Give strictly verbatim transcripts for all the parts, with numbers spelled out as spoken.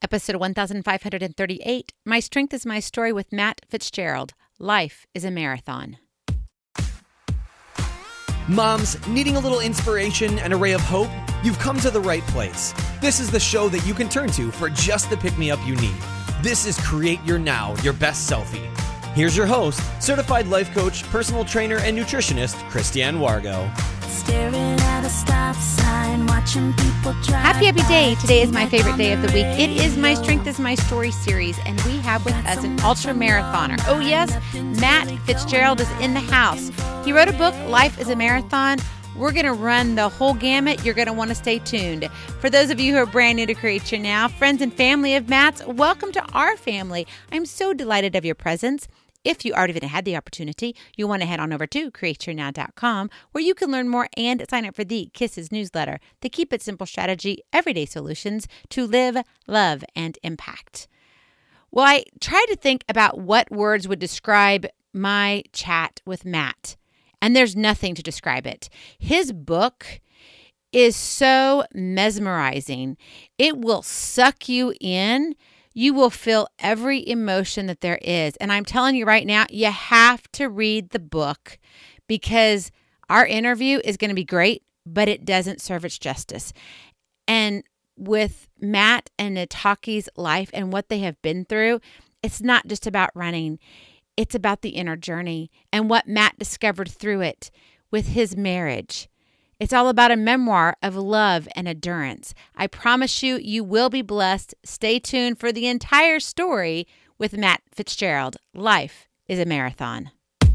Episode one thousand five hundred thirty-eight, My Strength is My Story with Matt Fitzgerald. Life is a Marathon. Moms, needing a little inspiration and a ray of hope? You've come to the right place. This is the show that you can turn to for just the pick-me-up you need. This is Create Your Now, Your Best Selfie. Here's your host, certified life coach, personal trainer, and nutritionist, Christiane Wargo. Staring at a stop sign, watching people drive. Happy, happy day. Today is my favorite day of the week. It is My Strength is My Story series, and we have with us an ultra marathoner. Oh, yes, Matt Fitzgerald is in the house. He wrote a book, Life is a Marathon. We're going to run the whole gamut. You're going to want to stay tuned. For those of you who are brand new to Create Your Now, friends and family of Matt's, welcome to our family. I'm so delighted of your presence. If you already had the opportunity, you'll want to head on over to create your now dot com, where you can learn more and sign up for the Kisses newsletter, the Keep It Simple strategy, everyday solutions to live, love, and impact. Well, I tried to think about what words would describe my chat with Matt, and there's nothing to describe it. His book is so mesmerizing. It will suck you in. You will feel every emotion that there is. And I'm telling you right now, you have to read the book because our interview is going to be great, but it doesn't serve its justice. And with Matt and Nataki's life and what they have been through, it's not just about running. It's about the inner journey and what Matt discovered through it with his marriage. It's all about a memoir of love and endurance. I promise you, you will be blessed. Stay tuned for the entire story with Matt Fitzgerald. Life is a marathon.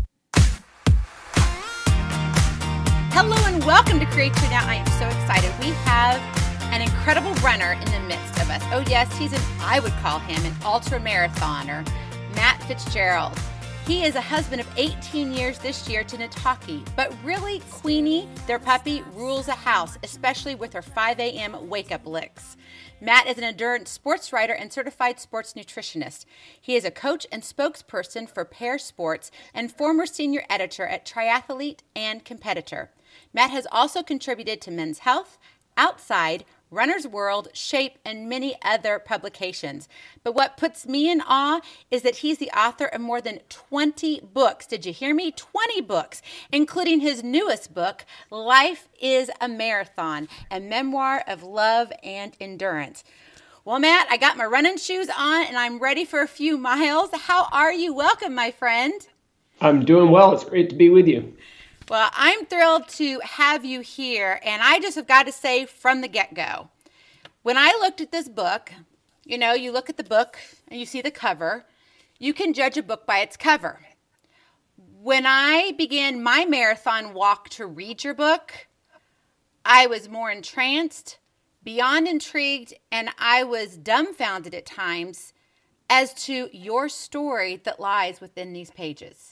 Hello and welcome to Create Your Now. I am so excited. We have an incredible runner in the midst of us. Oh yes, he's an, I would call him an ultra marathoner, Matt Fitzgerald. He is a husband of eighteen years this year to Nataki, but really, Queenie, their puppy, rules the house, especially with her five a.m. wake-up licks. Matt is an endurance sports writer and certified sports nutritionist. He is a coach and spokesperson for Pear Sports and former senior editor at Triathlete and Competitor. Matt has also contributed to Men's Health, Outside, Runner's World, Shape, and many other publications. But what puts me in awe is that he's the author of more than twenty books. Did you hear me? twenty books, including his newest book, Life is a Marathon, a memoir of love and endurance. Well, Matt, I got my running shoes on and I'm ready for a few miles. How are you? Welcome, my friend. I'm doing well. It's great to be with you. Well, I'm thrilled to have you here, and I just have got to say from the get-go, when I looked at this book, you know, you look at the book and you see the cover, you can judge a book by its cover. When I began my marathon walk to read your book, I was more entranced, beyond intrigued, and I was dumbfounded at times as to your story that lies within these pages.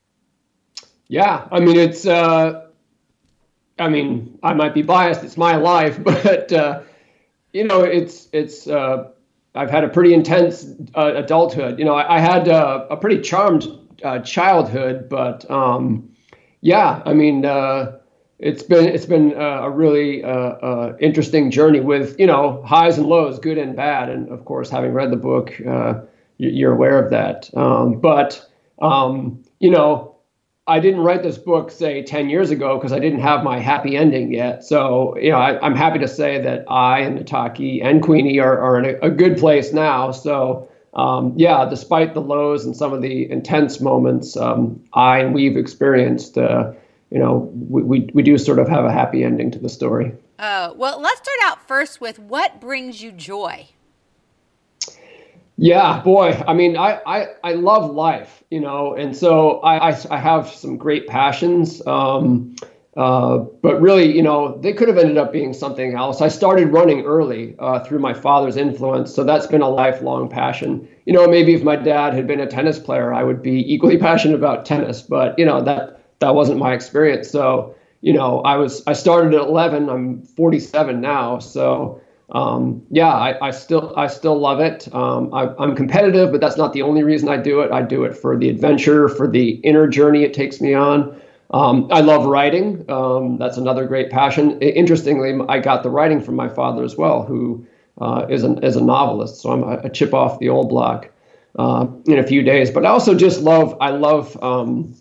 Yeah, I mean, it's, uh, I mean, I might be biased, it's my life, but, uh, you know, it's, it's, uh, I've had a pretty intense uh, adulthood. You know, I, I had uh, a pretty charmed uh, childhood, but, um, yeah, I mean, uh, it's been, it's been uh, a really uh, uh, interesting journey with, you know, highs and lows, good and bad. And of course, having read the book, uh, you're aware of that. Um, but, um, you know, I didn't write this book, say, ten years ago because I didn't have my happy ending yet. So, you know, I, I'm happy to say that I and Nataki and Queenie are, are in a, a good place now. So, um, yeah, despite the lows and some of the intense moments um, I and we've experienced, uh, you know, we, we, we do sort of have a happy ending to the story. Oh, well, let's start out first with what brings you joy? Yeah, boy, I mean, I, I, I love life, you know, and so I, I, I have some great passions, um, uh, but really, you know, they could have ended up being something else. I started running early uh, through my father's influence, so that's been a lifelong passion. You know, maybe if my dad had been a tennis player, I would be equally passionate about tennis, but, you know, that, that wasn't my experience. So, you know, I was, I started at eleven, I'm forty-seven now, so Um, yeah, I, I still I still love it. Um, I, I'm competitive, but that's not the only reason I do it. I do it for the adventure, for the inner journey it takes me on. Um, I love writing. Um, that's another great passion. I, interestingly, I got the writing from my father as well, who uh, as, an, as a novelist. So I'm a, a chip off the old block uh, in a few days. But I also just love, I love um,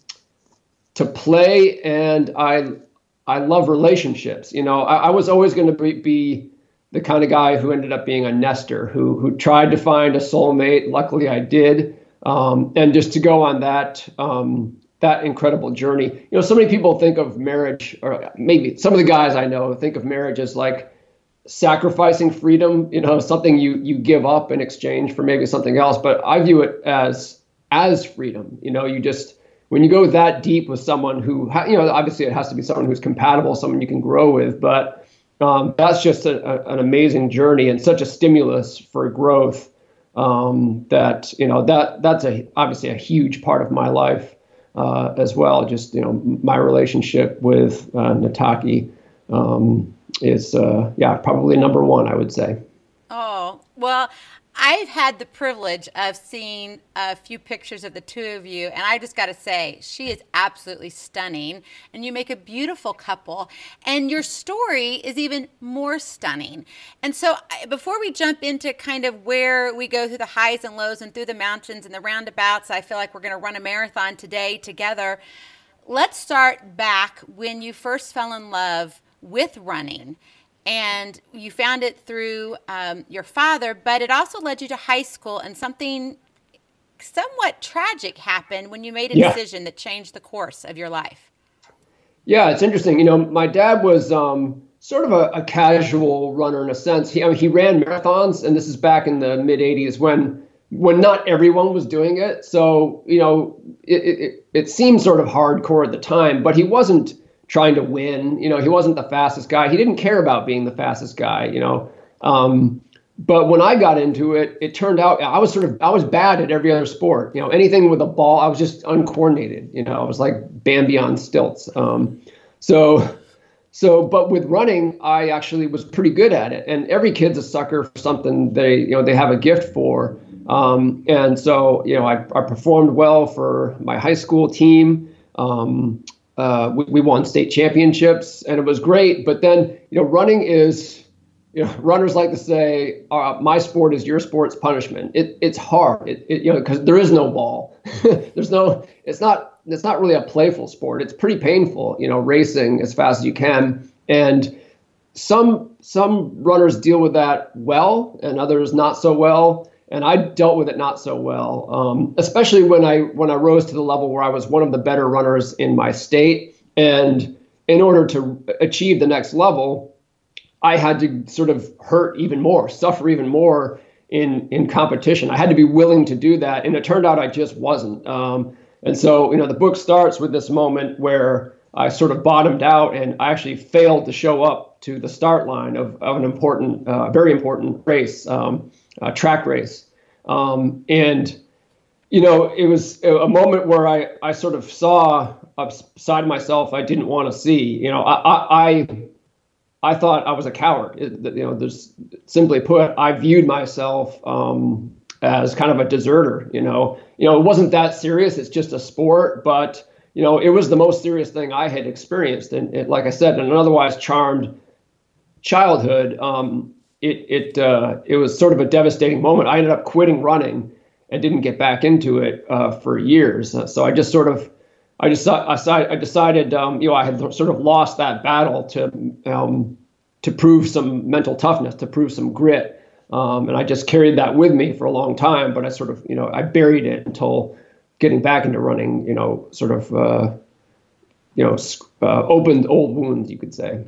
to play, and I I love relationships. You know, I, I was always going to be, be the kind of guy who ended up being a nester, who who tried to find a soulmate. Luckily, I did. Um, and just to go on that um, that incredible journey. You know, so many people think of marriage, or maybe some of the guys I know think of marriage as like sacrificing freedom. You know, something you you give up in exchange for maybe something else. But I view it as as freedom. You know, you just when you go that deep with someone who, you know, obviously it has to be someone who's compatible, someone you can grow with, but um, that's just a, a, an amazing journey and such a stimulus for growth um, that, you know, that that's a obviously a huge part of my life uh, as well. Just, you know, my relationship with uh, Nataki um, is, uh, yeah, probably number one, I would say. Oh, well, I've had the privilege of seeing a few pictures of the two of you, and I just got to say, she is absolutely stunning, and you make a beautiful couple, and your story is even more stunning. And so before we jump into kind of where we go through the highs and lows and through the mountains and the roundabouts, I feel like we're going to run a marathon today together. Let's start back when you first fell in love with running. And you found it through um, your father, but it also led you to high school, and something somewhat tragic happened when you made a yeah. decision that changed the course of your life. Yeah, it's interesting. You know, my dad was um, sort of a, a casual runner in a sense. He I mean, he ran marathons, and this is back in the mid eighties when when not everyone was doing it. So, you know, it, it, it seemed sort of hardcore at the time, but he wasn't trying to win. You know, he wasn't the fastest guy. He didn't care about being the fastest guy, you know. Um, but when I got into it, it turned out I was sort of, I was bad at every other sport. You know, anything with a ball, I was just uncoordinated. You know, I was like Bambi on stilts. Um, so, so, but with running, I actually was pretty good at it. And every kid's a sucker for something they, you know, they have a gift for. Um, and so, you know, I, I performed well for my high school team. Um, Uh, we, we won state championships, and it was great. But then, you know, running is, you know, runners like to say, uh, my sport is your sport's punishment. It, it's hard, it, it, you know, because there is no ball. There's no, it's not, it's not really a playful sport. It's pretty painful, you know, racing as fast as you can. And some, some runners deal with that well, and others not so well. And I dealt with it not so well, um, especially when I when I rose to the level where I was one of the better runners in my state. And in order to achieve the next level, I had to sort of hurt even more, suffer even more in in competition. I had to be willing to do that. And it turned out I just wasn't. Um, and so, you know, the book starts with this moment where I sort of bottomed out, and I actually failed to show up to the start line of, of an important, uh, very important race. Um, Uh, track race. Um, and, you know, it was a moment where I, I sort of saw a side of myself I didn't want to see. You know, I, I, I thought I was a coward. It, you know, there's simply put, I viewed myself um, as kind of a deserter, you know, you know, it wasn't that serious. It's just a sport, but, you know, it was the most serious thing I had experienced. And it, like I said, in an otherwise charmed childhood, um, It it uh, it was sort of a devastating moment. I ended up quitting running and didn't get back into it uh, for years. Uh, so I just sort of, I just I, I decided, um, you know, I had sort of lost that battle to um, to prove some mental toughness, to prove some grit, um, and I just carried that with me for a long time. But I sort of, you know, I buried it until getting back into running, you know, sort of, uh, you know, uh, opened old wounds, you could say.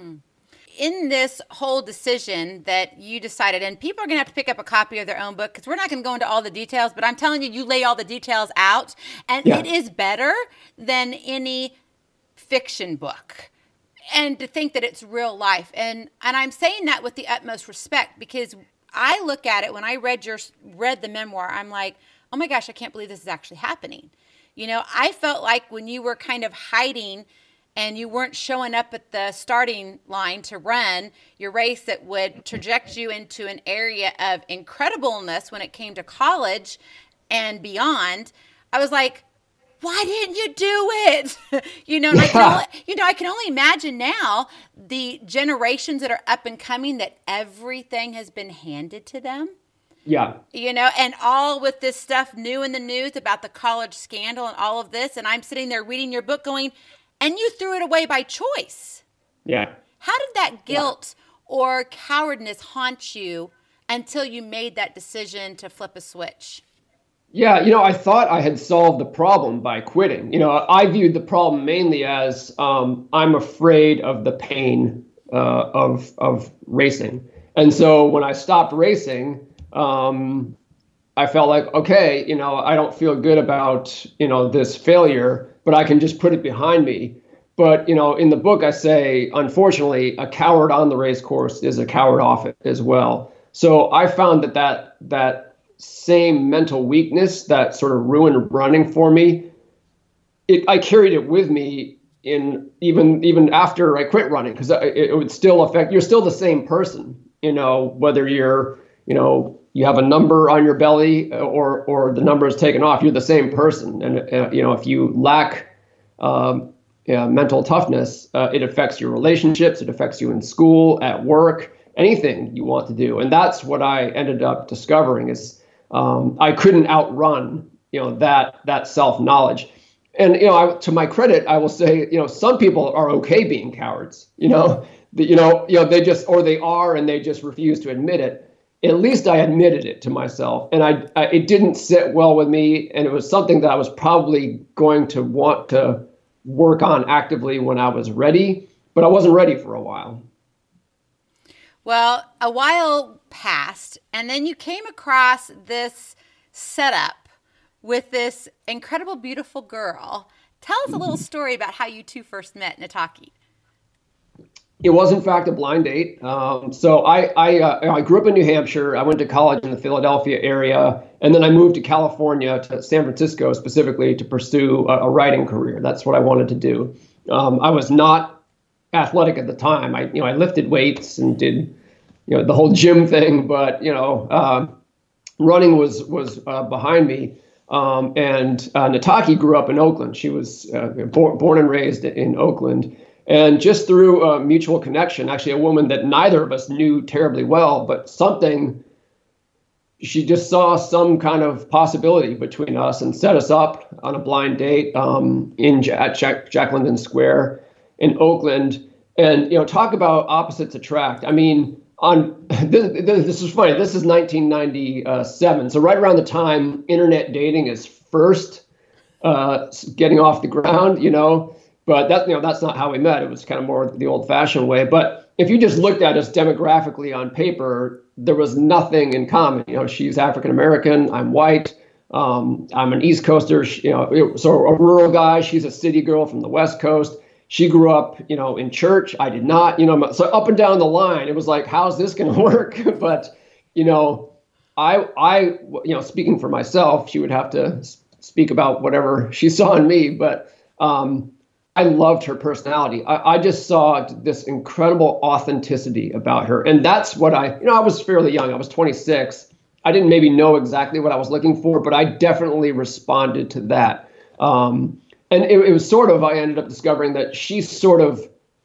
In this whole decision that you decided, and people are going to have to pick up a copy of their own book because we're not going to go into all the details, but I'm telling you, you lay all the details out, and yeah. It is better than any fiction book. And to think that it's real life. And and I'm saying that with the utmost respect, because I look at it when I read your read the memoir, I'm like, oh my gosh, I can't believe this is actually happening. You know, I felt like when you were kind of hiding and you weren't showing up at the starting line to run your race that would traject you into an area of incredibleness when it came to college and beyond, I was like, why didn't you do it? you know, and I can only, you know, I can only imagine now the generations that are up and coming that everything has been handed to them. Yeah. You know, and all with this stuff new in the news about the college scandal and all of this. And I'm sitting there reading your book going, and you threw it away by choice. Yeah. How did that guilt yeah. or cowardness haunt you until you made that decision to flip a switch? Yeah, you know, I thought I had solved the problem by quitting. You know, I viewed the problem mainly as um, I'm afraid of the pain uh, of of racing. And so when I stopped racing, um, I felt like, okay, you know, I don't feel good about, you know, this failure, but I can just put it behind me. But, you know, in the book, I say, unfortunately, a coward on the race course is a coward off it as well. So I found that that, that same mental weakness that sort of ruined running for me, it, I carried it with me in even even after I quit running, because it, it would still affect, you're still the same person, you know, whether you're, you know, you have a number on your belly or or the number is taken off, you're the same person. And, uh, you know, if you lack um, uh, mental toughness, uh, it affects your relationships, it affects you in school, at work, anything you want to do. And that's what I ended up discovering is um, I couldn't outrun, you know, that that self-knowledge. And, you know, I, to my credit, I will say, you know, some people are okay being cowards, you know, the, you know, you know, they just, or they are, and they just refuse to admit it. At least I admitted it to myself, and I, I, it didn't sit well with me. And it was something that I was probably going to want to work on actively when I was ready, but I wasn't ready for a while. Well, a while passed, and then you came across this setup with this incredible, beautiful girl. Tell us a little story about how you two first met, Nataki. It was, in fact, a blind date. Um, so I I, uh, I grew up in New Hampshire. I went to college in the Philadelphia area, and then I moved to California, to San Francisco specifically, to pursue a, a writing career. That's what I wanted to do. Um, I was not athletic at the time. I you know I lifted weights and did you know the whole gym thing, but you know uh, running was was uh, behind me. Um, and uh, Nataki grew up in Oakland. She was uh, born, born and raised in Oakland. And just through a mutual connection, actually a woman that neither of us knew terribly well, but something, she just saw some kind of possibility between us and set us up on a blind date um, in at Jack, Jack London Square in Oakland. And, you know, talk about opposites attract. I mean, on this, this is funny. This is nineteen ninety-seven. So right around the time internet dating is first uh, getting off the ground, you know. But that, you know, that's not how we met. It was kind of more the old-fashioned way. But if you just looked at us demographically on paper, there was nothing in common. You know, she's African American. I'm white. Um, I'm an East Coaster. You know, so a rural guy. She's a city girl from the West Coast. She grew up, you know, in church. I did not. You know, so up and down the line, it was like, how's this going to work? But you know, I, I, you know, speaking for myself, she would have to speak about whatever she saw in me. But um, I loved her personality. I, I just saw this incredible authenticity about her. And that's what I, you know, I was fairly young. I was twenty-six. I didn't maybe know exactly what I was looking for, but I definitely responded to that. Um, and it, it was sort of, I ended up discovering that she sort of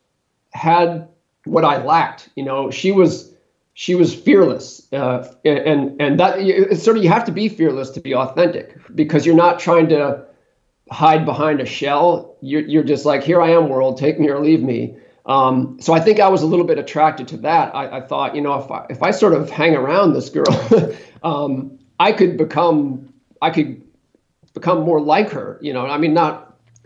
had what I lacked. You know, she was, she was fearless. Uh, and, and that it's sort of, you have to be fearless to be authentic, because you're not trying to hide behind a shell. You're, you're just like, here I am, world, take me or leave me. Um, so I think I was a little bit attracted to that. I, I thought, you know, if I, if I sort of hang around this girl, um, I could become, I could become more like her. You know, I mean, not,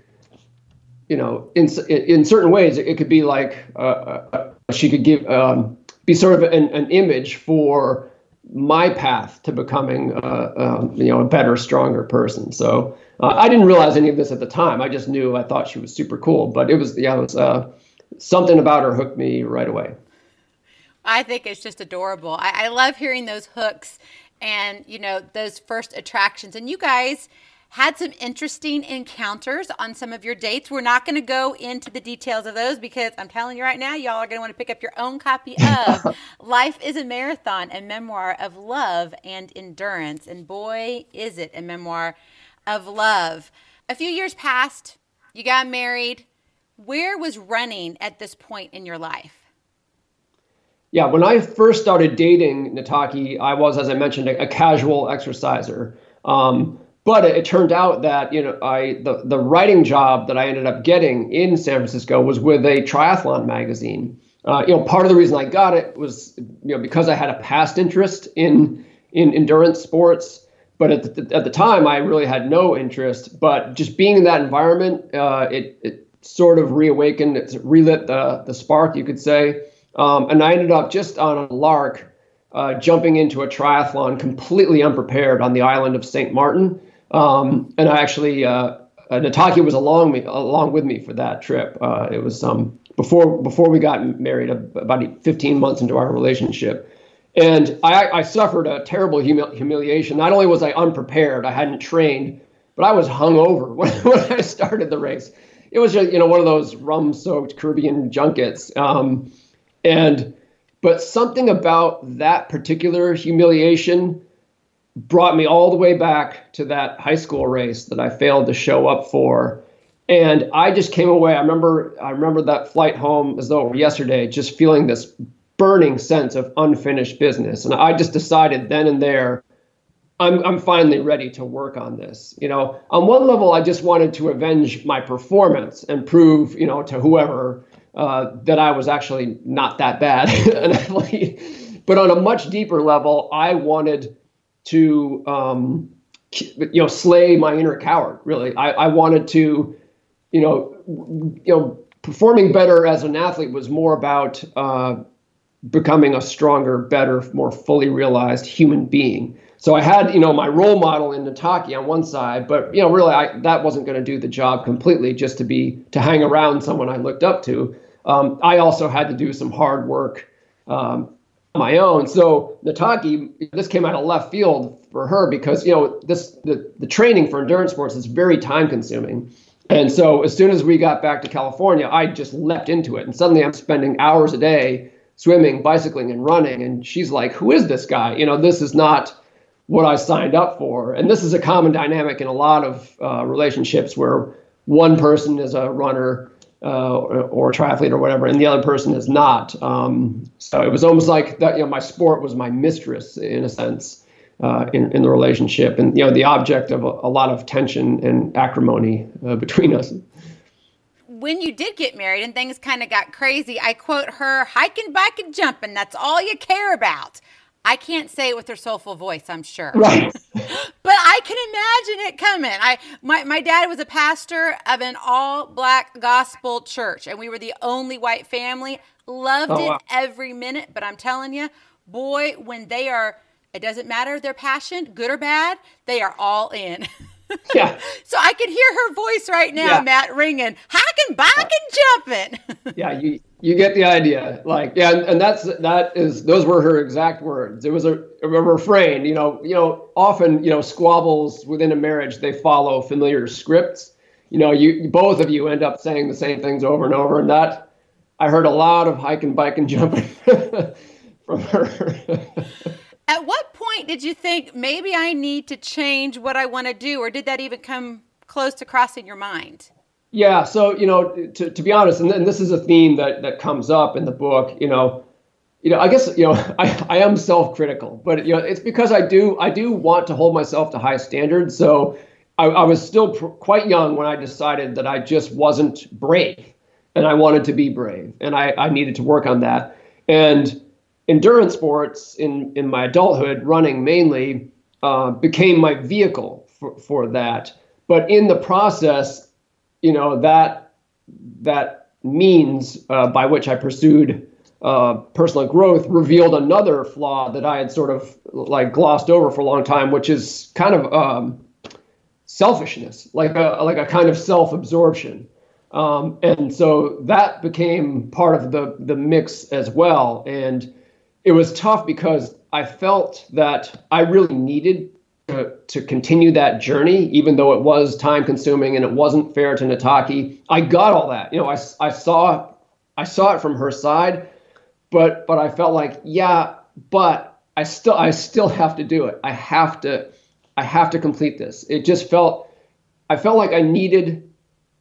you know, in in certain ways, it could be like uh, uh, she could give, um, be sort of an, an image for my path to becoming, uh, um, you know, a better, stronger person. So uh, I didn't realize any of this at the time. I just knew, I thought she was super cool, but it was, yeah, it was uh, something about her hooked me right away. I think it's just adorable. I, I love hearing those hooks and, you know, those first attractions. And you guys had some interesting encounters on some of your dates. We're not going to go into the details of those, because I'm telling you right now, y'all are going to want to pick up your own copy of Life is a Marathon, a memoir of love and endurance. And boy, is it a memoir of love. a few years passed, you got married. Where was running at this point in your life? Yeah, when I first started dating Nataki, I was, as I mentioned, a, a casual exerciser. Um, but it, it turned out that, you know, I the, the writing job that I ended up getting in San Francisco was with a triathlon magazine. Uh, you know, part of the reason I got it was, you know, because I had a past interest in in endurance sports. But at the, at the time, I really had no interest. But just being in that environment, uh, it it sort of reawakened, it relit the the spark, you could say. Um, and I ended up just on a lark, uh, jumping into a triathlon completely unprepared on the island of Saint Martin. Um, and I actually, uh, uh, Nataki was along me, along with me for that trip. Uh, it was um, before before we got married, about fifteen months into our relationship. And I, I suffered a terrible humil- humiliation. Not only was I unprepared, I hadn't trained, but I was hungover when, when I started the race. It was just, you know, one of those rum-soaked Caribbean junkets. Um, And, but something about that particular humiliation brought me all the way back to that high school race that I failed to show up for. And I just came away. I remember, I remember that flight home as though it were yesterday, just feeling this burning sense of unfinished business. And I just decided then and there, I'm, I'm finally ready to work on this. You know, on one level, I just wanted to avenge my performance and prove, you know, to whoever, Uh, that I was actually not that bad. But on a much deeper level, I wanted to, um, you know, slay my inner coward, really. I, I wanted to, you know, you know, performing better as an athlete was more about uh, becoming a stronger, better, more fully realized human being. So I had, you know, my role model in Nataki on one side, but, you know, really, I, that wasn't going to do the job completely just to be, to hang around someone I looked up to. Um, I also had to do some hard work um, on my own. So Nataki, this came out of left field for her because, you know, this the, the training for endurance sports is very time consuming. And so as soon as we got back to California, I just leapt into it. And suddenly I'm spending hours a day swimming, bicycling, and running. And she's like, who is this guy? You know, this is not what I signed up for. And this is a common dynamic in a lot of uh, relationships where one person is a runner uh, or, or a triathlete or whatever, and the other person is not. Um, so it was almost like that, you know, my sport was my mistress in a sense uh, in, in the relationship, and, you know, the object of a, a lot of tension and acrimony uh, between us. When you did get married and things kind of got crazy, I quote her, hiking, biking, jumping, that's all you care about. I can't say it with her soulful voice, I'm sure. Right. But I can imagine it coming. I my, my dad was a pastor of an all-black gospel church, and we were the only white family. Loved Oh, it wow. every minute, but I'm telling you, boy, when they are, it doesn't matter their passion, good or bad, they are all in. Yeah. So I can hear her voice right now, Yeah. Matt, ringing, hiking, biking, jumping. Yeah, you you get the idea. Like, yeah, and, and that's that is those were her exact words. It was a, a refrain. You know, you know, often, you know, squabbles within a marriage, they follow familiar scripts. You know, you both of you end up saying the same things over and over, and that I heard a lot of hiking, biking, jumping from her. At what point did you think maybe I need to change what I want to do, or did that even come close to crossing your mind? Yeah, so, you know, to, to be honest, and, and this is a theme that, that comes up in the book, you know, you know, I guess, you know, I, I am self-critical, but, you know, it's because I do, I do want to hold myself to high standards. So I, I was still pr- quite young when I decided that I just wasn't brave, and I wanted to be brave, and I, I needed to work on that. And endurance sports in, in my adulthood, running mainly, uh, became my vehicle for, for that. But in the process, you know, that that means uh, by which I pursued uh, personal growth revealed another flaw that I had sort of like glossed over for a long time, which is kind of um, selfishness, like a like a kind of self-absorption. Um, and so that became part of the the mix as well. And it was tough because I felt that I really needed to, to continue that journey, even though it was time consuming and it wasn't fair to Nataki. I got all that, you know, I, I saw, I saw it from her side, but, but I felt like, yeah, but I still, I still have to do it. I have to, I have to complete this. It just felt I felt like I needed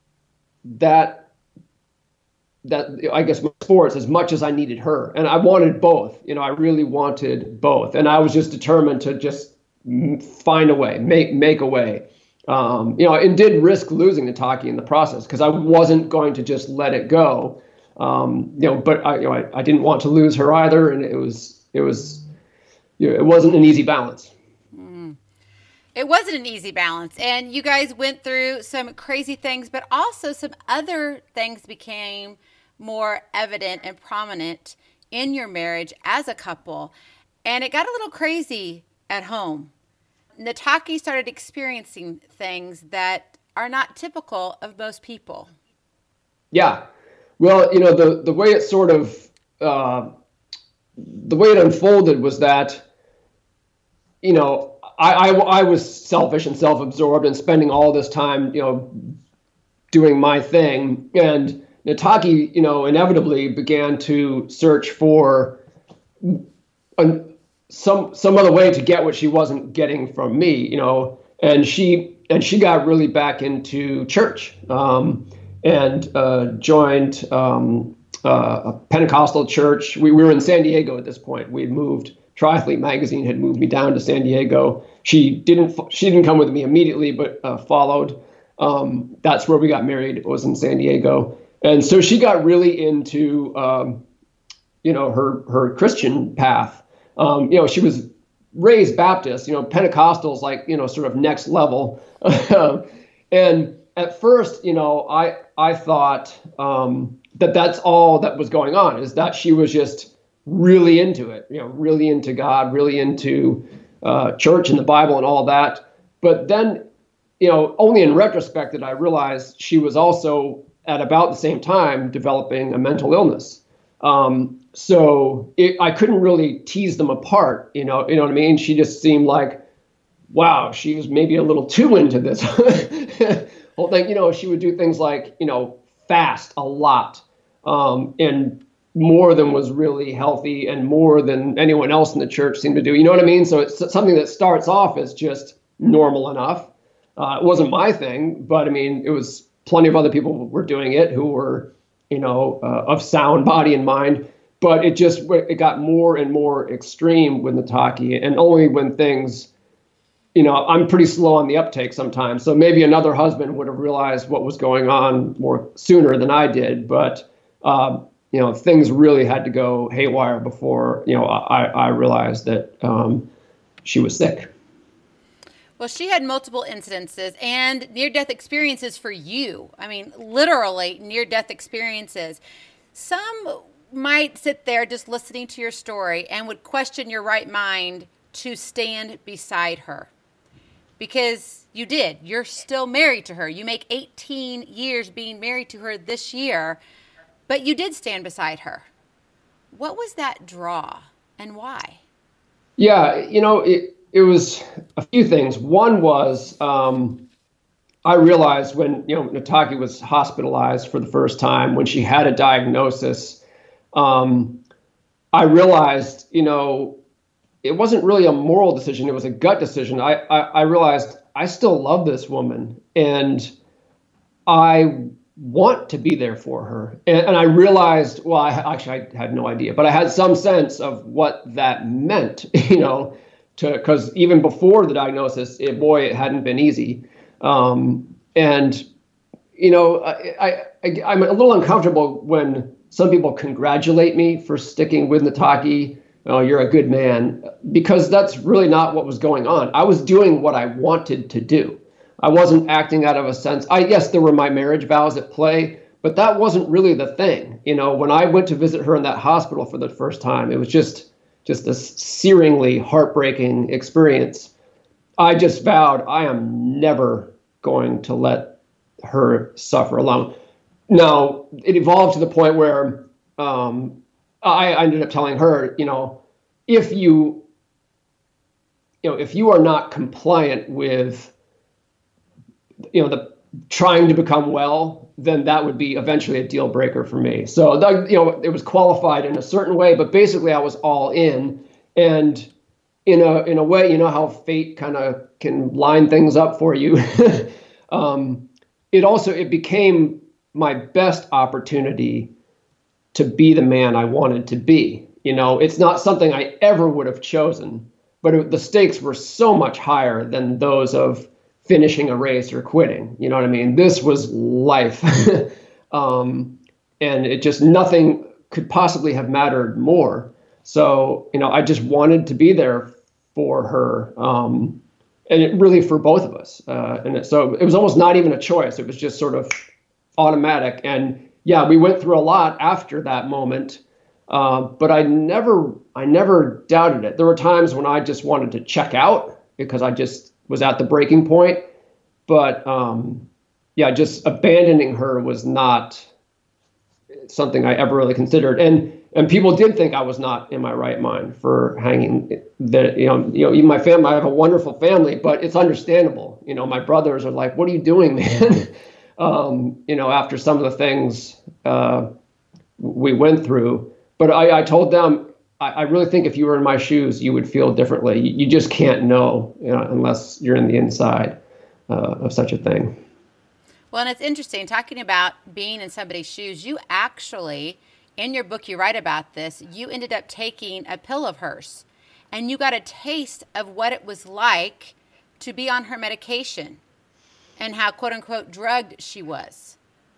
that, that I guess sports as much as I needed her. And I wanted both, you know, I really wanted both. And I was just determined to just find a way, make, make a way. Um, you know, and did risk losing Nataki in the process because I wasn't going to just let it go. Um, you know, but I, you know, I, I didn't want to lose her either. And it was, it was, you know, it wasn't an easy balance. Mm. It wasn't an easy balance. And you guys went through some crazy things, but also some other things became more evident and prominent in your marriage as a couple. And it got a little crazy at home. Nataki started experiencing things that are not typical of most people. Yeah. Well, you know, the, the way it sort of, uh, the way it unfolded was that, you know, I, I, I was selfish and self-absorbed and spending all this time, you know, doing my thing. And Nataki, you know, inevitably began to search for a, some some other way to get what she wasn't getting from me, you know, and she and she got really back into church um, and uh, joined um, uh, a Pentecostal church. We, we were in San Diego at this point. We had moved. Triathlete magazine had moved me down to San Diego. She didn't she didn't come with me immediately, but uh, followed. Um, that's where we got married. It was in San Diego, and so she got really into um, you know her her Christian path. Um, you know, she was raised Baptist, you know, Pentecostals, like, you know, sort of next level. And at first, you know, I I thought um, that that's all that was going on, is that she was just really into it, you know, really into God, really into uh, church and the Bible and all that. But then, you know, only in retrospect did I realize she was also at about the same time developing a mental illness. Um, so it, I couldn't really tease them apart, you know, you know what I mean? She just seemed like, wow, she was maybe a little too into this whole thing. You know, she would do things like, you know, fast a lot, um, and more than was really healthy and more than anyone else in the church seemed to do. You know what I mean? So it's something that starts off as just normal enough. Uh, it wasn't my thing, but I mean, it was plenty of other people were doing it who were, you know, uh, of sound body and mind. But it just, it got more and more extreme with Nataki, and only when things, you know, I'm pretty slow on the uptake sometimes. So maybe another husband would have realized what was going on more sooner than I did. But, um, you know, things really had to go haywire before, you know, I, I realized that um, she was sick. Well, she had multiple incidences and near-death experiences for you. I mean, literally near-death experiences. Some might sit there just listening to your story and would question your right mind to stand beside her. Because you did. You're still married to her. You make eighteen years being married to her this year, but you did stand beside her. What was that draw and why? Yeah, you know, it, it was a few things. One was um, I realized when, you know, Nataki was hospitalized for the first time, when she had a diagnosis, um, I realized, you know, it wasn't really a moral decision. It was a gut decision. I, I, I realized I still love this woman and I want to be there for her. And, and I realized, well, I actually I had no idea, but I had some sense of what that meant, you know, to, because even before the diagnosis, it, boy, it hadn't been easy. Um, and, you know, I, I, I'm a little uncomfortable when some people congratulate me for sticking with Nataki. Oh, you're a good man, because that's really not what was going on. I was doing what I wanted to do. I wasn't acting out of a sense. I yes, there were my marriage vows at play, but that wasn't really the thing. You know, when I went to visit her in that hospital for the first time, it was just just this searingly heartbreaking experience. I just vowed I am never going to let her suffer alone. Now, it evolved to the point where um, I ended up telling her, you know, if you, you know, if you are not compliant with, you know, the trying to become well, then that would be eventually a deal breaker for me. So, you know, it was qualified in a certain way, but basically I was all in. And in a in a way, you know how fate kind of can line things up for you. um, it also, it became my best opportunity to be the man I wanted to be. You know, it's not something I ever would have chosen, but it, the stakes were so much higher than those of finishing a race or quitting. You know what I mean? This was life. um, and it just, nothing could possibly have mattered more. So, you know, I just wanted to be there for her. Um, and it really for both of us. Uh, and it, so it was almost not even a choice. It was just sort of automatic. And yeah, we went through a lot after that moment. Uh, but I never, I never doubted it. There were times when I just wanted to check out because I just was at the breaking point. But um, yeah, just abandoning her was not something I ever really considered. And and people did think I was not in my right mind for hanging. That you know, you know, even my family. I have a wonderful family, but it's understandable. You know, my brothers are like, "What are you doing, man?" um, you know, after some of the things uh, we went through. But I, I told them, I, I really think if you were in my shoes, you would feel differently. You, you just can't know, you know, unless you're in the inside uh, of such a thing. Well, and it's interesting talking about being in somebody's shoes. You actually, in your book, you write about this. You ended up taking a pill of hers, and you got a taste of what it was like to be on her medication and how, quote unquote, drugged she was.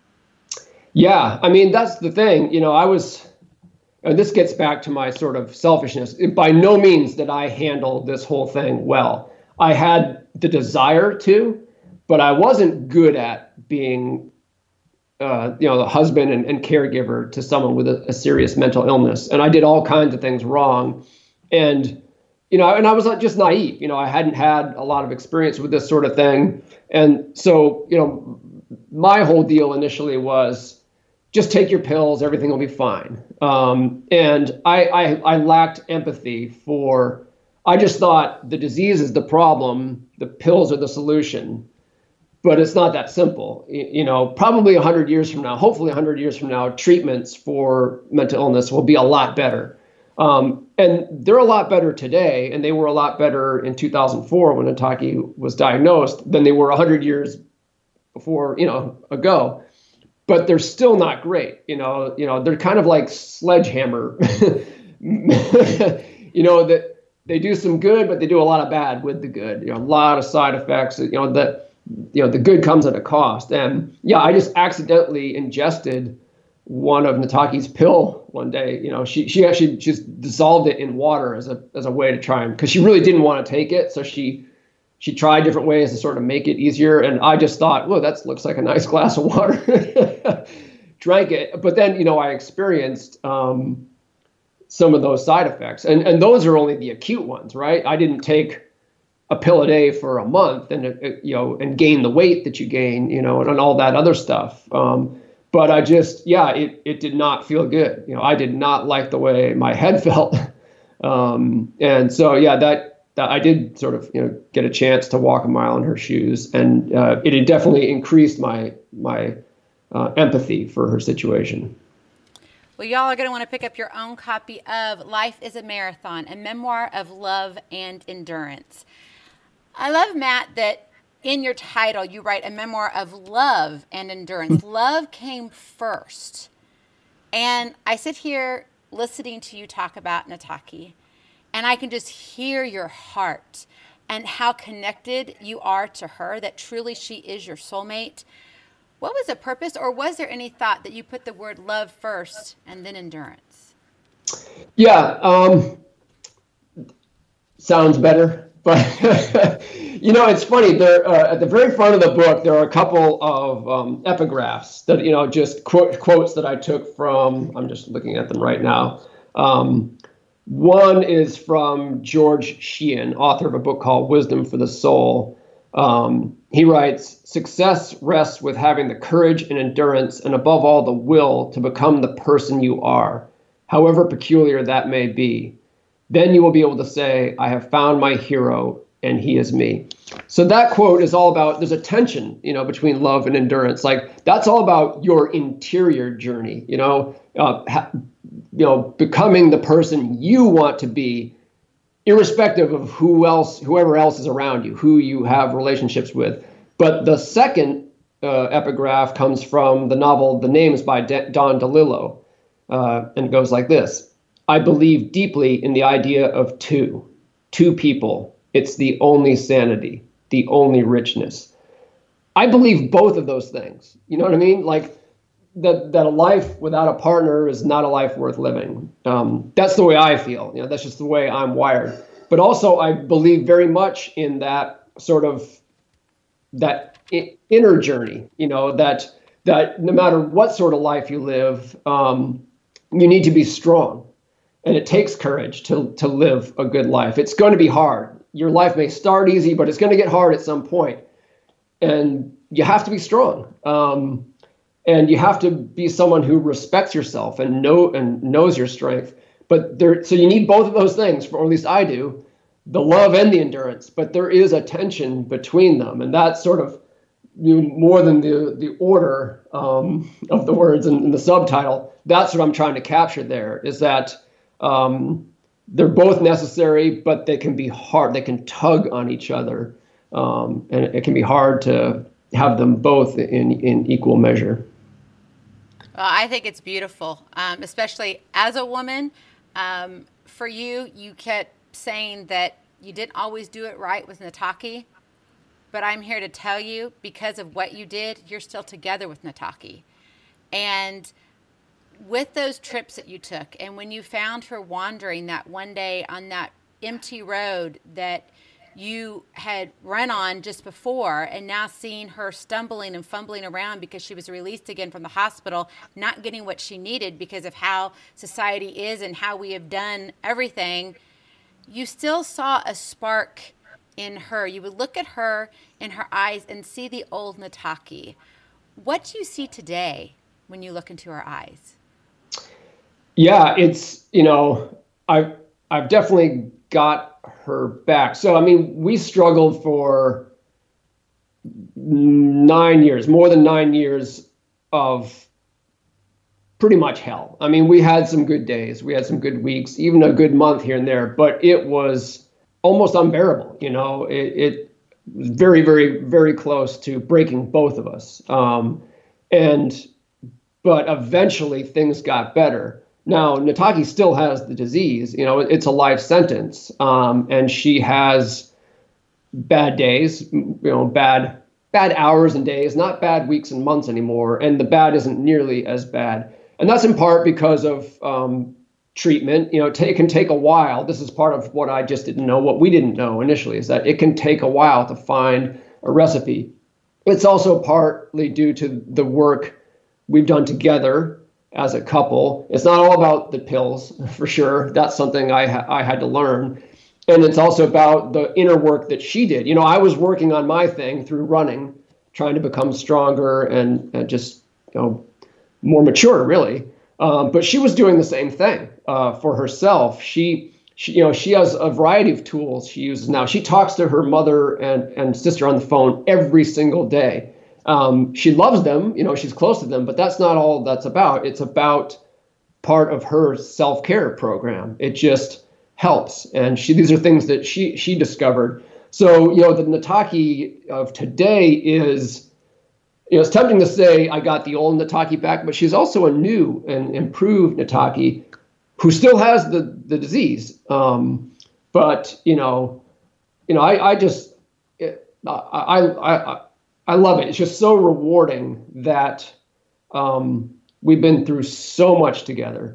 Yeah, I mean, that's the thing. You know, I was... And this gets back to my sort of selfishness. By no means did I handle this whole thing well. I had the desire to, but I wasn't good at being, uh, you know, the husband and, and caregiver to someone with a, a serious mental illness. And I did all kinds of things wrong. And, you know, and I was just naive. You know, I hadn't had a lot of experience with this sort of thing. And so, you know, my whole deal initially was, just take your pills, everything will be fine. Um, and I, I, I lacked empathy for, I just thought the disease is the problem, the pills are the solution, but it's not that simple. You, you know, probably a hundred years from now, hopefully a hundred years from now, treatments for mental illness will be a lot better. Um, and they're a lot better today, and they were a lot better in two thousand four when Nataki was diagnosed than they were a hundred years before, you know, ago. But they're still not great. You know, you know, they're kind of like sledgehammer, you know, that they do some good, but they do a lot of bad with the good, you know, a lot of side effects, you know, that, you know, the good comes at a cost. And yeah, I just accidentally ingested one of Nataki's pill one day. You know, she, she actually just dissolved it in water as a, as a way to try and, cause she really didn't want to take it. So she, She tried different ways to sort of make it easier. And I just thought, whoa, that looks like a nice glass of water. Drank it. But then, you know, I experienced um, some of those side effects. And, and those are only the acute ones, right? I didn't take a pill a day for a month and, it, you know, and gain the weight that you gain, you know, and, and all that other stuff. Um, but I just, yeah, it, it did not feel good. You know, I did not like the way my head felt. um, and so, yeah, that, I did sort of, you know, get a chance to walk a mile in her shoes, and uh, it had definitely increased my my uh, empathy for her situation. Well, y'all are going to want to pick up your own copy of Life is a Marathon, a memoir of love and endurance. I love, Matt, that in your title you write a memoir of love and endurance. Love came first. And I sit here listening to you talk about Nataki, and I can just hear your heart and how connected you are to her, that truly she is your soulmate. What was the purpose, or was there any thought that you put the word love first and then endurance? Yeah, um, sounds better. But, you know, it's funny. There, uh, at the very front of the book, there are a couple of um, epigraphs that, you know, just quote, quotes that I took from, I'm just looking at them right now. Um, One is from George Sheehan, author of a book called Wisdom for the Soul. Um, he writes, "Success rests with having the courage and endurance, and above all, the will to become the person you are, however peculiar that may be. Then you will be able to say, I have found my hero, and he is me." So that quote is all about, there's a tension, you know, between love and endurance. Like, that's all about your interior journey, you know, uh, ha- you know, becoming the person you want to be, irrespective of who else, whoever else is around you, who you have relationships with. But the second uh, epigraph comes from the novel The Names by De- Don DeLillo, uh, and it goes like this. I believe deeply in the idea of two, two people. It's the only sanity, the only richness. I believe both of those things. You know what I mean? Like that, that a life without a partner is not a life worth living. Um, that's the way I feel. You know, that's just the way I'm wired. But also I believe very much in that sort of that I- inner journey, you know, that, that no matter what sort of life you live, um, you need to be strong. And it takes courage to, to live a good life. It's going to be hard. Your life may start easy, but it's going to get hard at some point. And you have to be strong. Um, and you have to be someone who respects yourself and know and knows your strength. But there, so you need both of those things, or at least I do, the love and the endurance. But there is a tension between them. And that's sort of you know, more than the, the order um, of the words in, in the subtitle. That's what I'm trying to capture there, is that Um, they're both necessary, but they can be hard. They can tug on each other, um, and it, it can be hard to have them both in, in equal measure. Well, I think it's beautiful, um, especially as a woman. Um, for you, you kept saying that you didn't always do it right with Nataki, but I'm here to tell you, because of what you did, you're still together with Nataki. And with those trips that you took, and when you found her wandering that one day on that empty road that you had run on just before, and now seeing her stumbling and fumbling around because she was released again from the hospital, not getting what she needed because of how society is and how we have done everything, you still saw a spark in her. You would look at her in her eyes and see the old Nataki. What do you see today when you look into her eyes? Yeah, it's, you know, I've, I've definitely got her back. So, I mean, we struggled for nine years, more than nine years of pretty much hell. I mean, we had some good days, we had some good weeks, even a good month here and there, but it was almost unbearable. You know, it, it was very, very, very close to breaking both of us. Um, and, but eventually things got better. Now, Nataki still has the disease, you know, it's a life sentence, um, and she has bad days, you know, bad, bad hours and days, not bad weeks and months anymore. And the bad isn't nearly as bad. And that's in part because of um, treatment. You know, t- it can take a while. This is part of what I just didn't know, what we didn't know initially, is that it can take a while to find a recipe. It's also partly due to the work we've done together as a couple. It's not all about the pills, for sure. That's something I ha- I had to learn. And it's also about the inner work that she did. You know, I was working on my thing through running, trying to become stronger and, and just, you know, more mature, really. Um, but she was doing the same thing uh, for herself. She, she, you know, she has a variety of tools she uses now. She talks to her mother and, and sister on the phone every single day. Um, she loves them, you know, she's close to them, but that's not all that's about. It's about part of her self-care program. It just helps. And she, these are things that she, she discovered. So, you know, the Nataki of today is, you know, it's tempting to say I got the old Nataki back, but she's also a new and improved Nataki who still has the, the disease. Um, but, you know, you know, I, I just, it, I, I, I, I love it. It's just so rewarding that um, we've been through so much together,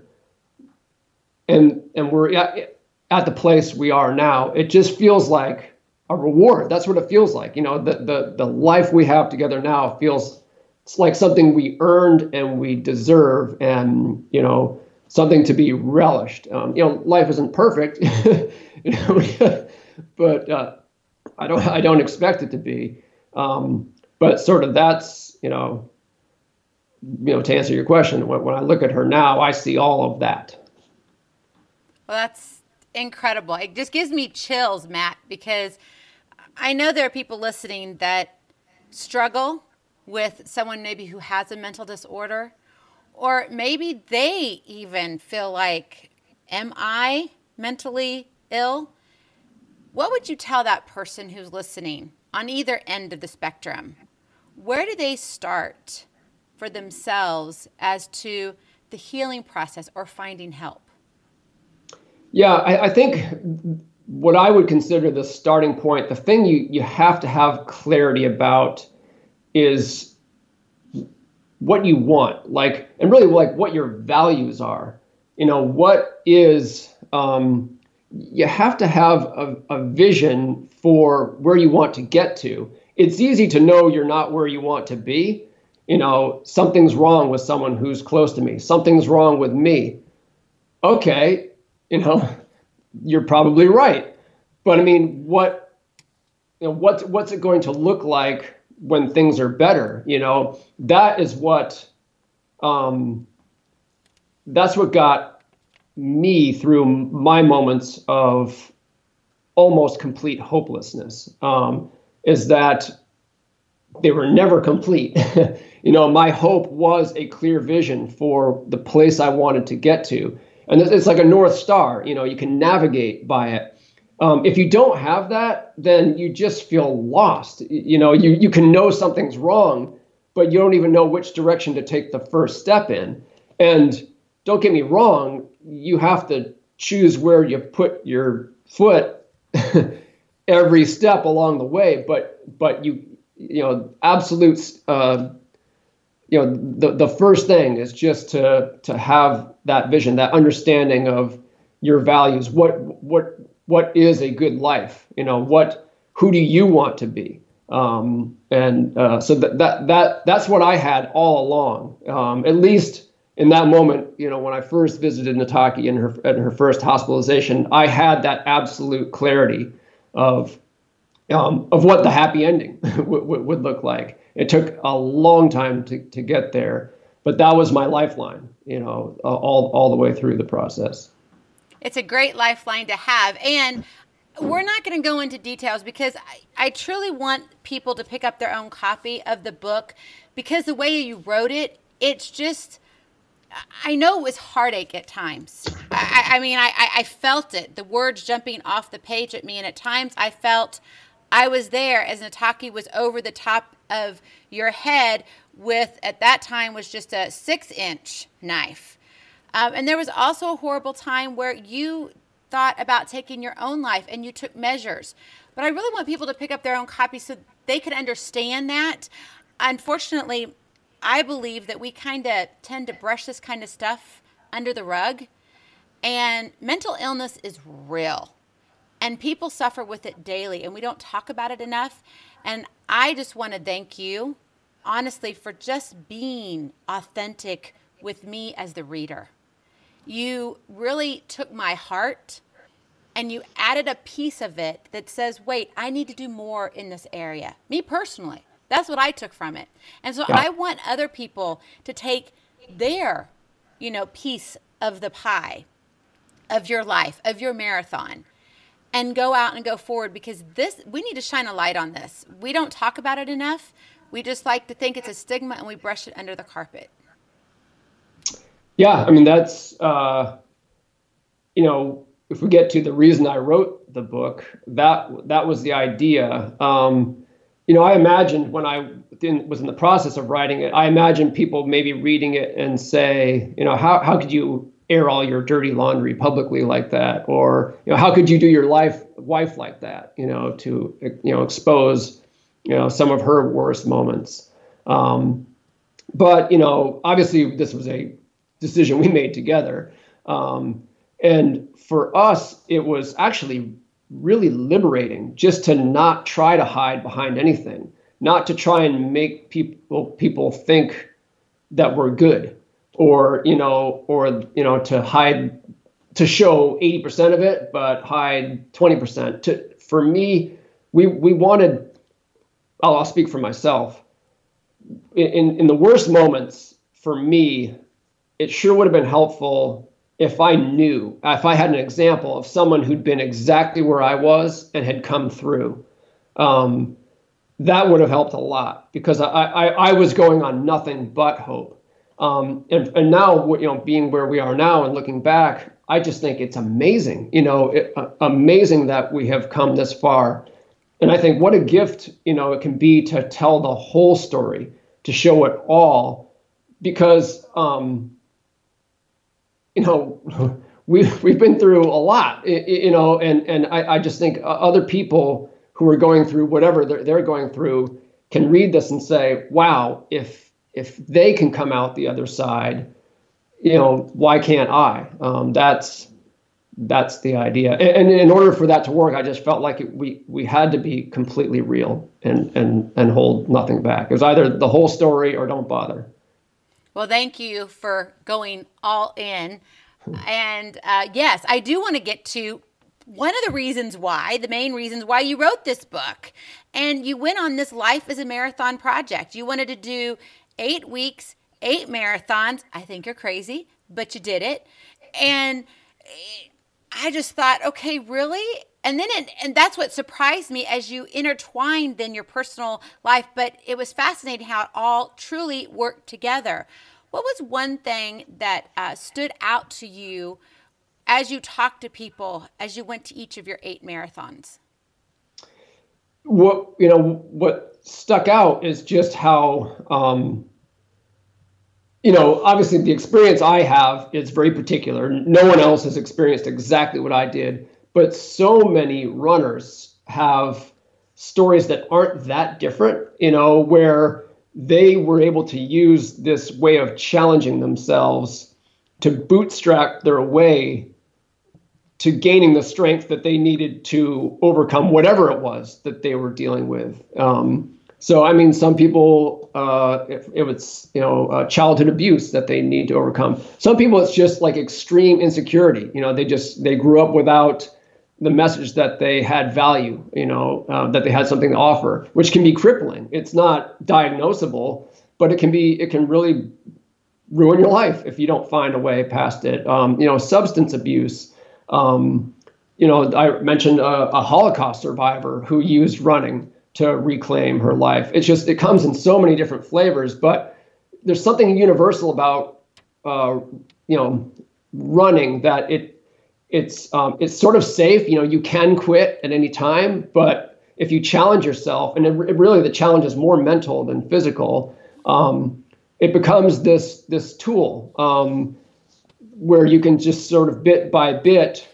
and and we're at, at the place we are now. It just feels like a reward. That's what it feels like. You know, the the the life we have together now feels it's like something we earned and we deserve, and you know, something to be relished. Um, you know, life isn't perfect, you know, but uh, I don't I don't expect it to be. Um, But sort of that's, you know, you know, to answer your question, when, when I look at her now, I see all of that. Well, that's incredible. It just gives me chills, Matt, because I know there are people listening that struggle with someone maybe who has a mental disorder, or maybe they even feel like, am I mentally ill? What would you tell that person who's listening on either end of the spectrum? where do they start for themselves as to the healing process or finding help? Yeah, I, I think what I would consider the starting point, the thing you, you have to have clarity about is what you want, like, and really like what your values are. You know, what is, um, you have to have a, a vision for where you want to get to. It's easy to know you're not where you want to be. You know, something's wrong with someone who's close to me. Something's wrong with me. Okay, you know, you're probably right. But I mean, what, you know, what's, what's it going to look like when things are better? You know, that is what, um, that's what got me through my moments of almost complete hopelessness, um, is that they were never complete. You know, my hope was a clear vision for the place I wanted to get to. And it's like a North Star, you know, you can navigate by it. Um, if you don't have that, then you just feel lost. You know, you, you can know something's wrong, but you don't even know which direction to take the first step in. And don't get me wrong, you have to choose where you put your foot every step along the way. But but you you know, absolute uh, you know, the the first thing is just to to have that vision, that understanding of your values. What what what is a good life? You know, what who do you want to be? Um, and uh, so that that that that's what I had all along. Um, at least in that moment, you know, when I first visited Nataki in her in her first hospitalization, I had that absolute clarity of um, of what the happy ending would, would look like. It took a long time to, to get there, but that was my lifeline, you know, all all the way through the process. It's a great lifeline to have. And we're not going to go into details because I, I truly want people to pick up their own copy of the book, because the way you wrote it, it's just, I know it was heartache at times. I, I mean, I, I felt it, the words jumping off the page at me. And at times I felt I was there as Nataki was over the top of your head with, at that time, was just a six inch knife. Um, and there was also a horrible time where you thought about taking your own life and you took measures. But I really want people to pick up their own copy so they can understand that. Unfortunately, I believe that we kind of tend to brush this kind of stuff under the rug. And mental illness is real. And people suffer with it daily, and we don't talk about it enough. And I just want to thank you, honestly, for just being authentic with me as the reader. You really took my heart and you added a piece of it that says, wait, I need to do more in this area. Me personally, that's what I took from it. And so yeah. I want other people to take their, you know, piece of the pie of your life, of your marathon, and go out and go forward, because this, we need to shine a light on this. We don't talk about it enough. We just like to think it's a stigma and we brush it under the carpet. Yeah, I mean, that's, uh, you know, if we get to the reason I wrote the book, that that was the idea. Um, you know, I imagined when I in, was in the process of writing it, I imagined people maybe reading it and say, you know, how how could you air all your dirty laundry publicly like that? Or, you know, how could you do your life wife like that, you know, to, you know, expose, you know, some of her worst moments. Um, but, you know, obviously this was a decision we made together. Um, and for us, it was actually really liberating just to not try to hide behind anything, not to try and make people people think that we're good, or, you know, or, you know, to hide, to show eighty percent of it, but hide twenty percent. To, for me, we, we wanted, I'll, I'll speak for myself. In, in the worst moments for me, it sure would have been helpful if I knew, if I had an example of someone who'd been exactly where I was and had come through. Um, that would have helped a lot, because I, I, I was going on nothing but hope. Um, and, and now, you know, being where we are now and looking back, I just think it's amazing, you know, it, uh, amazing that we have come this far. And I think what a gift, you know, it can be to tell the whole story, to show it all, because, um, you know, we've, we've been through a lot, you know, and, and I, I just think other people who are going through whatever they're, they're going through can read this and say, wow, if if they can come out the other side, you know, why can't I? Um, that's that's the idea. And, and in order for that to work, I just felt like it, we we had to be completely real and and and hold nothing back. It was either the whole story or don't bother. Well, thank you for going all in. And uh, yes, I do want to get to one of the reasons why, the main reasons why you wrote this book. And you went on this Life is a Marathon project. You wanted to do eight weeks, eight marathons. I think you're crazy, but you did it. And I just thought, okay, really? And then, it, and that's what surprised me as you intertwined then your personal life, but it was fascinating how it all truly worked together. What was one thing that uh, stood out to you as you talked to people, as you went to each of your eight marathons? What, you know, what stuck out is just how, um, you know, obviously the experience I have is very particular. No one else has experienced exactly what I did, but so many runners have stories that aren't that different, you know, where they were able to use this way of challenging themselves to bootstrap their way to gaining the strength that they needed to overcome whatever it was that they were dealing with. Um, so, I mean, some people, uh, if, if it's, you know, uh, childhood abuse that they need to overcome. Some people, it's just like extreme insecurity. You know, they just, they grew up without the message that they had value, you know, uh, that they had something to offer, which can be crippling. It's not diagnosable, but it can be, it can really ruin your life if you don't find a way past it. Um, you know, substance abuse. Um, you know, I mentioned a, a Holocaust survivor who used running to reclaim her life. It's just, it comes in so many different flavors, but there's something universal about, uh, you know, running that it, it's, um, it's sort of safe. You know, you can quit at any time, but if you challenge yourself, and it, it really, the challenge is more mental than physical, um, it becomes this, this tool, um, where you can just sort of bit by bit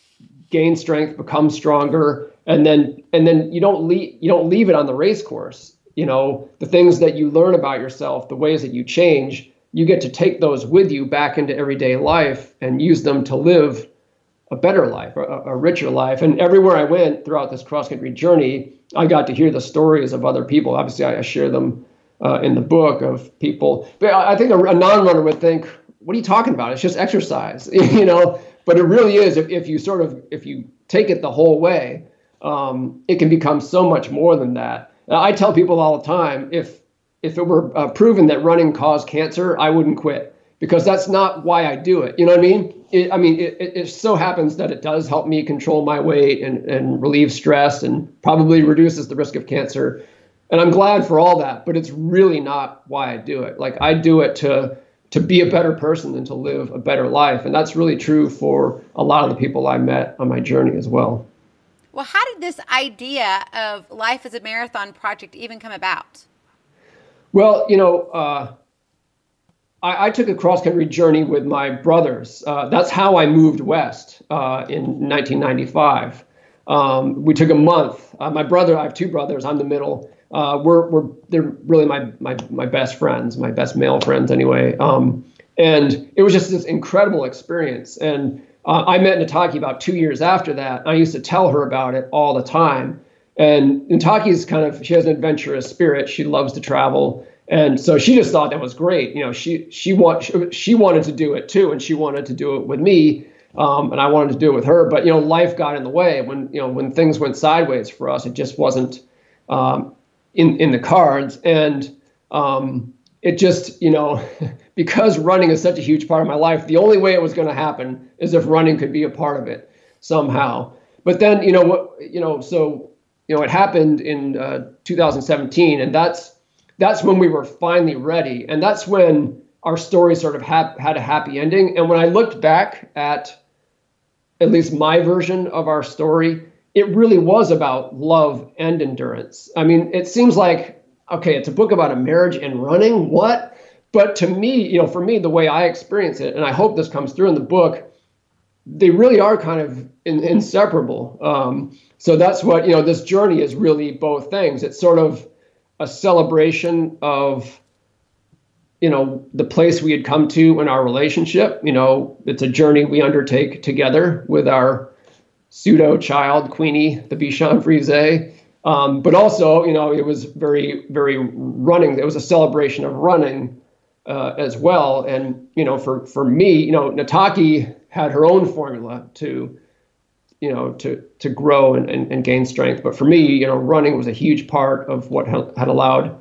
gain strength, become stronger, and then and then you don't leave you don't leave it on the race course. You know, the things that you learn about yourself, the ways that you change, you get to take those with you back into everyday life and use them to live a better life, a, a richer life. And everywhere I went throughout this cross-country journey, I got to hear the stories of other people. Obviously, I, I share them uh, in the book of people. But I, I think a, a non-runner would think, what are you talking about? It's just exercise, you know, but it really is. If, if you sort of, if you take it the whole way, um, it can become so much more than that. Now, I tell people all the time, if, if it were uh, proven that running caused cancer, I wouldn't quit, because that's not why I do it. You know what I mean? It, I mean, it, it so happens that it does help me control my weight and, and relieve stress and probably reduces the risk of cancer. And I'm glad for all that, but it's really not why I do it. Like, I do it to, to be a better person and to live a better life. And that's really true for a lot of the people I met on my journey as well. Well, how did this idea of Life as a Marathon project even come about? Well, you know, uh, I, I took a cross-country journey with my brothers. Uh, that's how I moved west uh, in nineteen ninety-five. Um, we took a month. Uh, my brother, I have two brothers. I'm the middle. Uh, we're we're they're really my my my best friends, my best male friends anyway. Um, and it was just this incredible experience. And uh, I met Nataki about two years after that. I used to tell her about it all the time. And Nataki's kind of, she has an adventurous spirit. She loves to travel. And so she just thought that was great. You know, she she want she, she wanted to do it too, and she wanted to do it with me. Um, and I wanted to do it with her. But you know, life got in the way. When you know when things went sideways for us, it just wasn't um, in in the cards. And um, it just, you know, because running is such a huge part of my life, the only way it was going to happen is if running could be a part of it somehow. But then, you know what, you know, so you know, it happened in uh, two thousand seventeen, and that's that's when we were finally ready, and that's when our story sort of ha- had a happy ending. And when I looked back at at least my version of our story, it really was about love and endurance. I mean, it seems like, okay, it's a book about a marriage and running. What? But to me, you know, for me, the way I experience it, and I hope this comes through in the book, they really are kind of in, inseparable. Um, so that's what, you know, this journey is really both things. It's sort of a celebration of, you know, the place we had come to in our relationship. You know, it's a journey we undertake together with our pseudo child, Queenie, the Bichon Frise. Um, but also, you know, it was very, very running. It was a celebration of running uh, as well. And, you know, for, for me, you know, Nataki had her own formula to, you know, to, to grow and, and, and gain strength. But for me, you know, running was a huge part of what had allowed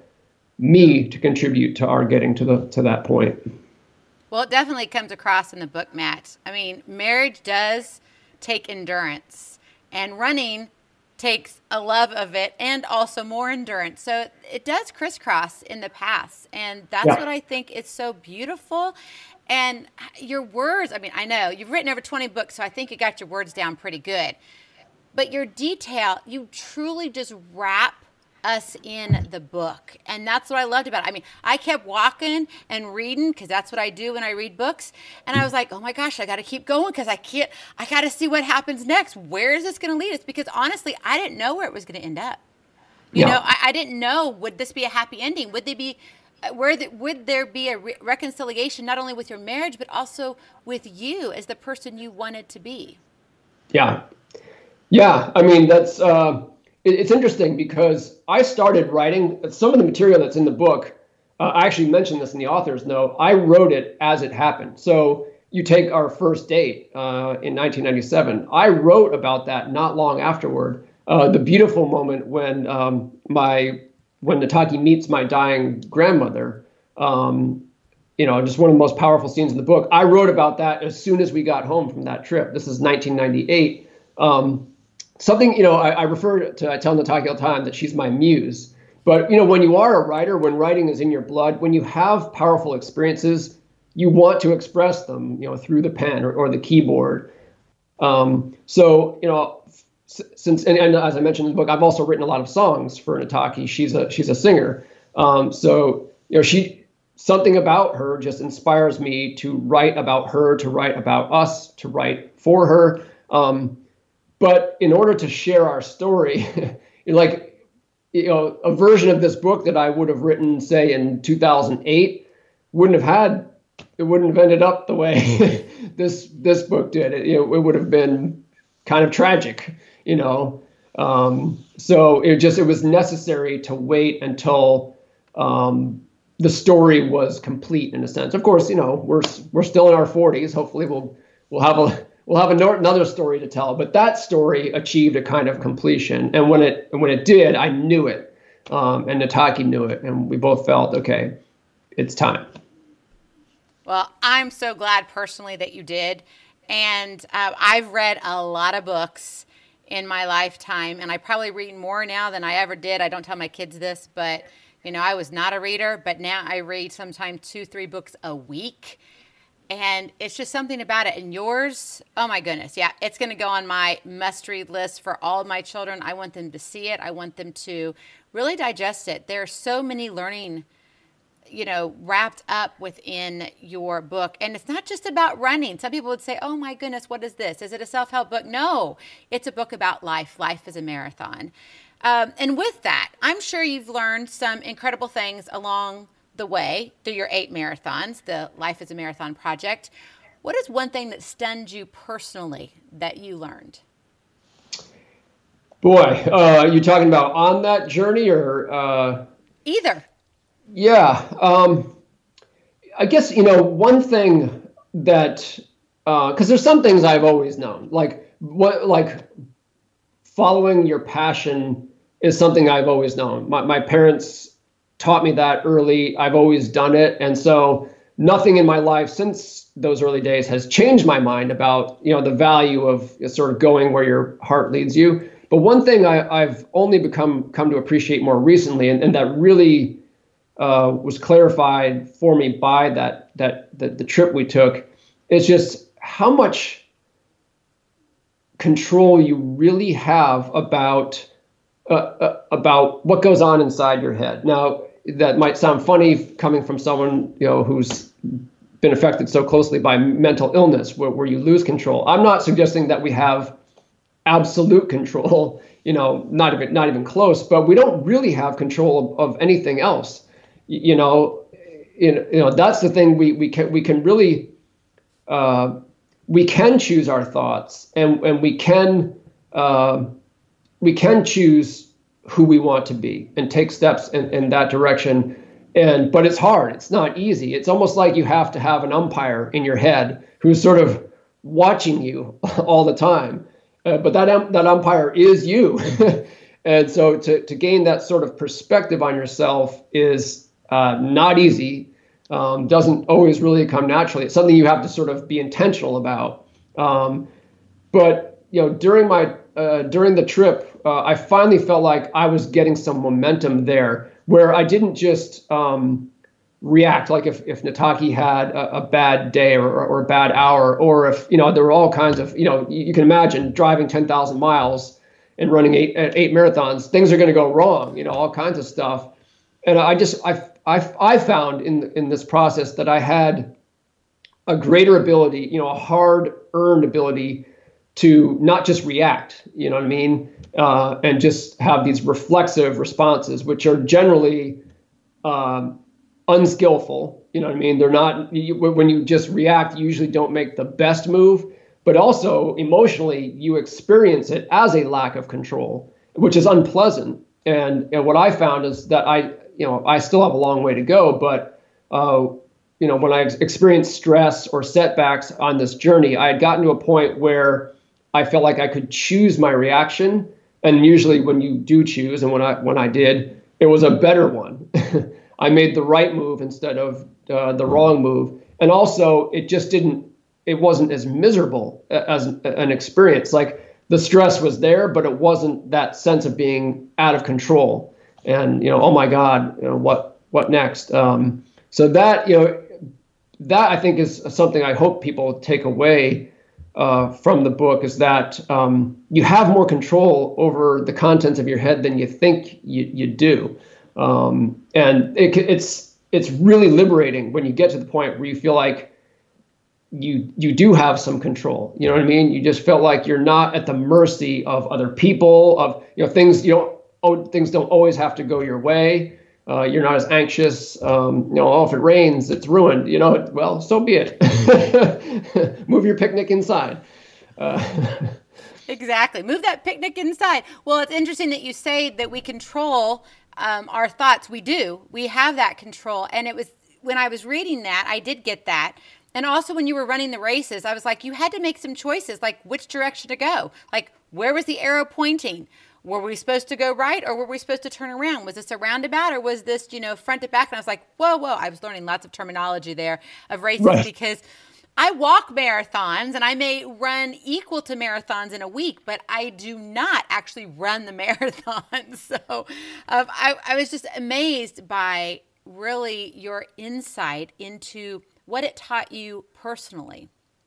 me to contribute to our getting to the, to that point. Well, it definitely comes across in the book, Matt. I mean, marriage does take endurance, and running takes a love of it and also more endurance. So it does crisscross in the past. And that's yeah. what I think is so beautiful. And your words, I mean, I know you've written over twenty books, so I think you got your words down pretty good. But your detail, you truly just wrap us in the book. And that's what I loved about it. I mean, I kept walking and reading because that's what I do when I read books. And I was like, oh my gosh, I got to keep going because I can't, I got to see what happens next. Where is this going to lead us? Because honestly, I didn't know where it was going to end up. You yeah. know, I, I didn't know, would this be a happy ending? Would they be, where the, would there be a re- reconciliation, not only with your marriage, but also with you as the person you wanted to be? Yeah. Yeah. I mean, that's, uh, it's interesting because I started writing some of the material that's in the book. Uh, I actually mentioned this in the author's note. I wrote it as it happened. So you take our first date uh, in nineteen ninety-seven. I wrote about that not long afterward. Uh, the beautiful moment when um, my when Nataki meets my dying grandmother. Um, you know, just one of the most powerful scenes in the book. I wrote about that as soon as we got home from that trip. This is nineteen ninety-eight. Um, Something, you know, I, I refer to, I tell Nataki all the time that she's my muse. But, you know, when you are a writer, when writing is in your blood, when you have powerful experiences, you want to express them, you know, through the pen or, or the keyboard. Um, so, you know, since, and, and as I mentioned in the book, I've also written a lot of songs for Nataki. She's a, she's a singer. Um, so, you know, she, something about her just inspires me to write about her, to write about us, to write for her. Um, But in order to share our story, like, you know, a version of this book that I would have written, say, in two thousand eight, wouldn't have had, it wouldn't have ended up the way this this book did. It, you know, it would have been kind of tragic, you know. Um, so it just it was necessary to wait until um, the story was complete, in a sense. Of course, you know, we're we're still in our forties. Hopefully, we'll we'll have a We'll have another story to tell, but that story achieved a kind of completion. And when it when it did, I knew it, um, and Nataki knew it, and we both felt, okay, it's time. Well, I'm so glad personally that you did, and uh, I've read a lot of books in my lifetime, and I probably read more now than I ever did. I don't tell my kids this, but you know, I was not a reader, but now I read sometimes two, three books a week. And it's just something about it. And yours, oh my goodness. Yeah, it's going to go on my must-read list for all of my children. I want them to see it. I want them to really digest it. There are so many learning, you know, wrapped up within your book. And it's not just about running. Some people would say, oh my goodness, what is this? Is it a self-help book? No, it's a book about life. Life is a marathon. Um, and with that, I'm sure you've learned some incredible things along the way through your eight marathons, the Life is a Marathon project. What is one thing that stunned you personally that you learned? Boy, uh, you talking about on that journey or? Uh... Either. Yeah. Um, I guess, you know, one thing that, uh, cause there's some things I've always known, like what, like following your passion is something I've always known. My, my parents taught me that early. I've always done it. And so nothing in my life since those early days has changed my mind about, you know, the value of sort of going where your heart leads you. But one thing I, I've only become come to appreciate more recently, and, and that really uh, was clarified for me by that that the, the trip we took, is just how much control you really have about uh, uh, about what goes on inside your head. Now, that might sound funny coming from someone, you know, who's been affected so closely by mental illness, where, where you lose control. I'm not suggesting that we have absolute control, you know, not even not even close, but we don't really have control of, of anything else. You know, you know, that's the thing. We we can we can really uh, we can choose our thoughts, and and we can uh, we can choose who we want to be and take steps in, in that direction. And but it's hard. It's not easy. It's almost like you have to have an umpire in your head who's sort of watching you all the time. Uh, but that um, that umpire is you. And so to, to gain that sort of perspective on yourself is uh, not easy. Um, doesn't always really come naturally. It's something you have to sort of be intentional about. Um, but you know, during my uh, during the trip, uh, I finally felt like I was getting some momentum there, where I didn't just um, react. Like if, if Nataki had a, a bad day or, or a bad hour, or if, you know, there were all kinds of, you know, you, you can imagine driving ten thousand miles and running eight, eight marathons, things are going to go wrong, you know, all kinds of stuff. And I just, I, I, I found in, in this process that I had a greater ability, you know, a hard earned ability to not just react, you know what I mean? Uh, and just have these reflexive responses, which are generally um, unskillful. You know what I mean? They're not, you, when you just react, you usually don't make the best move, but also emotionally, you experience it as a lack of control, which is unpleasant. And, and what I found is that I, you know, I still have a long way to go, but, uh, you know, when I experienced stress or setbacks on this journey, I had gotten to a point where I felt like I could choose my reaction. And usually when you do choose, and when I when I did, it was a better one. I made the right move instead of uh, the wrong move. And also, it just didn't, it wasn't as miserable as an experience. Like the stress was there, but it wasn't that sense of being out of control. And, you know, oh my God, you know, what what next? Um, so that, you know, that I think is something I hope people take away Uh, from the book, is that um, you have more control over the contents of your head than you think you, you do. Um, and it, it's it's really liberating when you get to the point where you feel like you you do have some control. You know what I mean? You just felt like you're not at the mercy of other people, of, you know, things you don't oh, things don't always have to go your way. Uh, you're not as anxious. Um, you know, oh, if it rains, it's ruined. You know, well, so be it. Move your picnic inside. Uh, exactly. Move that picnic inside. Well, it's interesting that you say that we control um, our thoughts. We do. We have that control. And it was when I was reading that, I did get that. And also when you were running the races, I was like, you had to make some choices, like which direction to go. Like, where was the arrow pointing? Were we supposed to go right, or were we supposed to turn around? Was this a roundabout, or was this, you know, front to back? And I was like, whoa, whoa. I was learning lots of terminology there of races, right, because I walk marathons and I may run equal to marathons in a week, but I do not actually run the marathon. So um, I, I was just amazed by really your insight into what it taught you personally.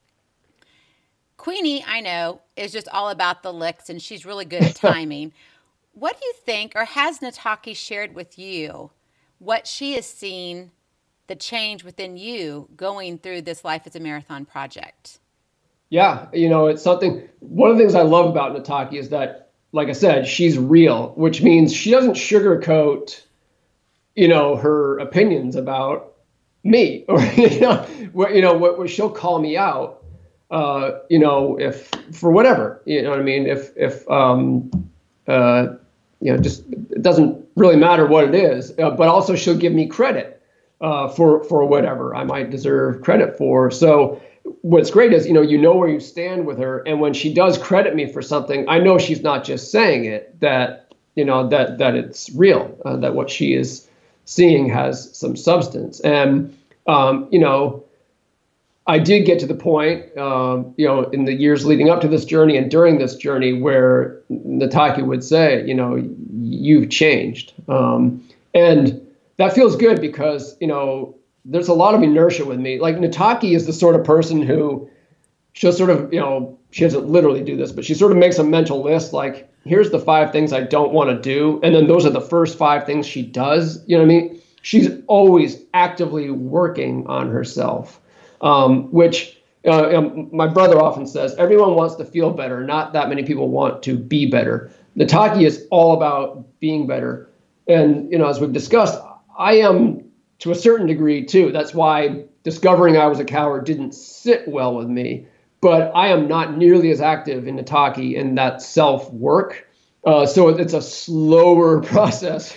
Queenie, I know, is just all about the licks, and she's really good at timing. What do you think, or has Nataki shared with you what she has seen, the change within you going through this Life as a Marathon project? Yeah, you know, it's something, one of the things I love about Nataki is that, like I said, she's real, which means she doesn't sugarcoat, you know, her opinions about me, or, you know, what, you know, what, what she'll call me out. Uh, you know, if for whatever, you know what I mean? If, if, um, uh, you know, just, it doesn't really matter what it is, uh, but also she'll give me credit, uh, for, for whatever I might deserve credit for. So what's great is, you know, you know where you stand with her. And when she does credit me for something, I know she's not just saying it, that, you know, that, that it's real, uh, that what she is seeing has some substance. And, um, you know, I did get to the point, um, you know, in the years leading up to this journey and during this journey where Nataki would say, you know, you've changed. Um, and that feels good because, you know, there's a lot of inertia with me. Like Nataki is the sort of person who she'll sort of, you know, she doesn't literally do this, but she sort of makes a mental list, like, here's the five things I don't want to do. And then those are the first five things she does. You know what I mean? She's always actively working on herself, um, which uh, um, my brother often says, everyone wants to feel better. Not that many people want to be better. Nataki is all about being better. And, you know, as we've discussed, I am to a certain degree too. That's why discovering I was a coward didn't sit well with me. But I am not nearly as active in Nataki in that self-work. Uh, so it's a slower process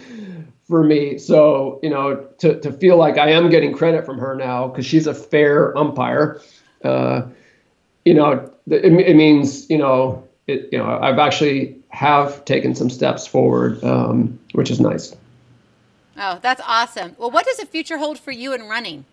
for me. So, you know, to, to feel like I am getting credit from her now because she's a fair umpire, uh, you know, it, it means, you know, it, you know, I've actually have taken some steps forward, um, which is nice. Oh, that's awesome. Well, what does the future hold for you in running?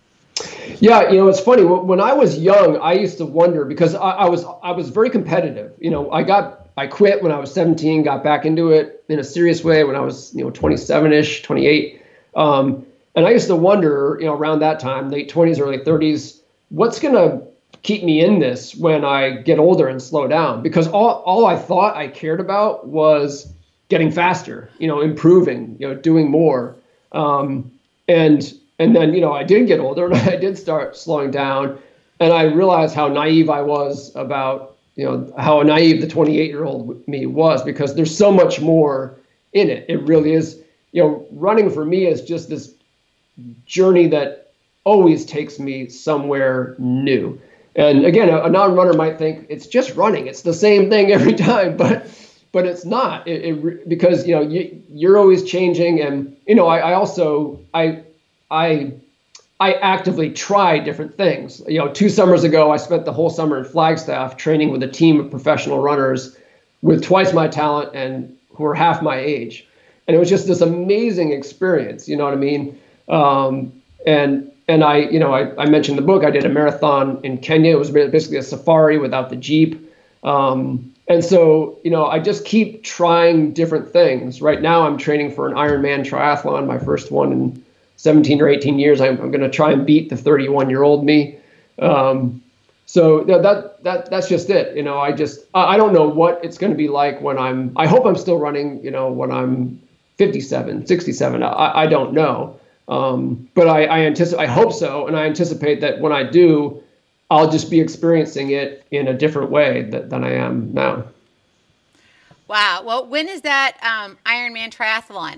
Yeah, you know, it's funny. When I was young, I used to wonder because I, I was I was very competitive. You know, I got I quit when I was seventeen, got back into it in a serious way when I was, you know, twenty-seven-ish, twenty-eight. Um, and I used to wonder, you know, around that time, late twenties, early thirties, what's going to keep me in this when I get older and slow down? Because all, all I thought I cared about was getting faster, you know, improving, you know, doing more. Um, and And then, you know, I did get older and I did start slowing down. And I realized how naive I was about, you know, how naive the twenty-eight-year-old me was, because there's so much more in it. It really is, you know, running for me is just this journey that always takes me somewhere new. And again, a, a non-runner might think it's just running. It's the same thing every time, but but it's not. It, it because, you know, you, you're always changing. And, you know, I, I also, I, I I actively try different things. You know, two summers ago, I spent the whole summer in Flagstaff training with a team of professional runners with twice my talent and who were half my age. And it was just this amazing experience, you know what I mean? Um, and and I, you know, I, I mentioned the book. I did a marathon in Kenya. It was basically a safari without the Jeep. Um, and so, you know, I just keep trying different things. Right now, I'm training for an Ironman triathlon, my first one in seventeen or eighteen years. I'm, I'm going to try and beat the thirty-one-year-old me. Um, so you know, that that that's just it. You know, I just I, I don't know what it's going to be like when I'm. I hope I'm still running. You know, when I'm fifty-seven, sixty-seven. I, I don't know, um, but I I anticipate. I hope so, and I anticipate that when I do, I'll just be experiencing it in a different way that, than I am now. Wow. Well, when is that um, Ironman triathlon?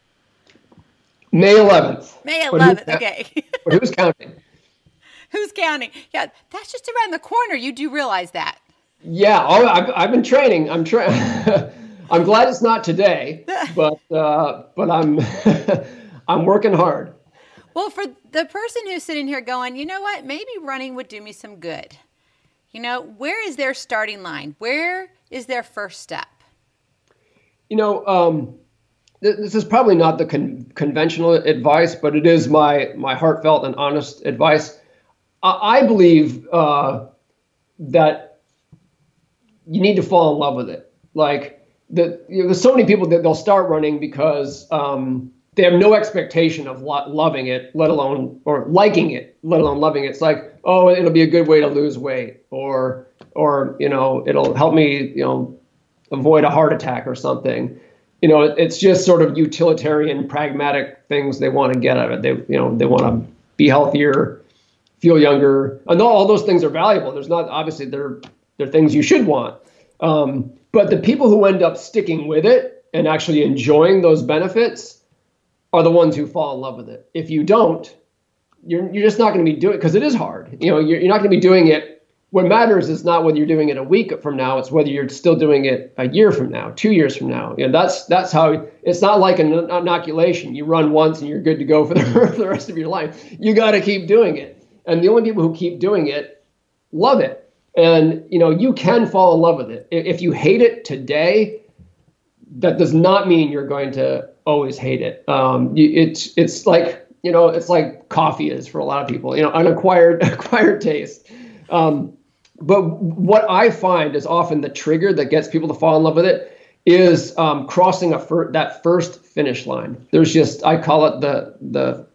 May eleventh. May eleventh, okay. But who's counting? Who's counting? Yeah, that's just around the corner. You do realize that. Yeah, oh, I've, I've been training. I'm trying. I'm glad it's not today, but uh, but I'm I'm working hard. Well, for the person who's sitting here going, you know what, maybe running would do me some good. You know, where is their starting line? Where is their first step? You know, um, this is probably not the con- conventional advice, but it is my my heartfelt and honest advice. I, I believe uh, that you need to fall in love with it. Like, the, you know, there's so many people that they'll start running because um, they have no expectation of lo- loving it, let alone, or liking it, let alone loving it. It's like, oh, it'll be a good way to lose weight, or, or, you know, it'll help me, you know, avoid a heart attack or something. You know, it's just sort of utilitarian, pragmatic things they want to get out of it. They, you know, they want to be healthier, feel younger. And all those things are valuable. There's not, obviously, they're, they're things you should want. Um, but the people who end up sticking with it and actually enjoying those benefits are the ones who fall in love with it. If you don't, you're you're just not going to be doing it, because it is hard. You know, you're, you're not going to be doing it. What matters is not whether you're doing it a week from now, it's whether you're still doing it a year from now, two years from now. You know, that's that's how, it's not like an inoculation. You run once and you're good to go for the, for the rest of your life. You got to keep doing it. And the only people who keep doing it love it. And, you know, you can fall in love with it. If you hate it today, that does not mean you're going to always hate it. Um, you, it's it's like, you know, it's like coffee is for a lot of people, you know, unacquired acquired taste. Um, but what I find is often the trigger that gets people to fall in love with it is um, crossing a fir- that first finish line. There's just, I call it the the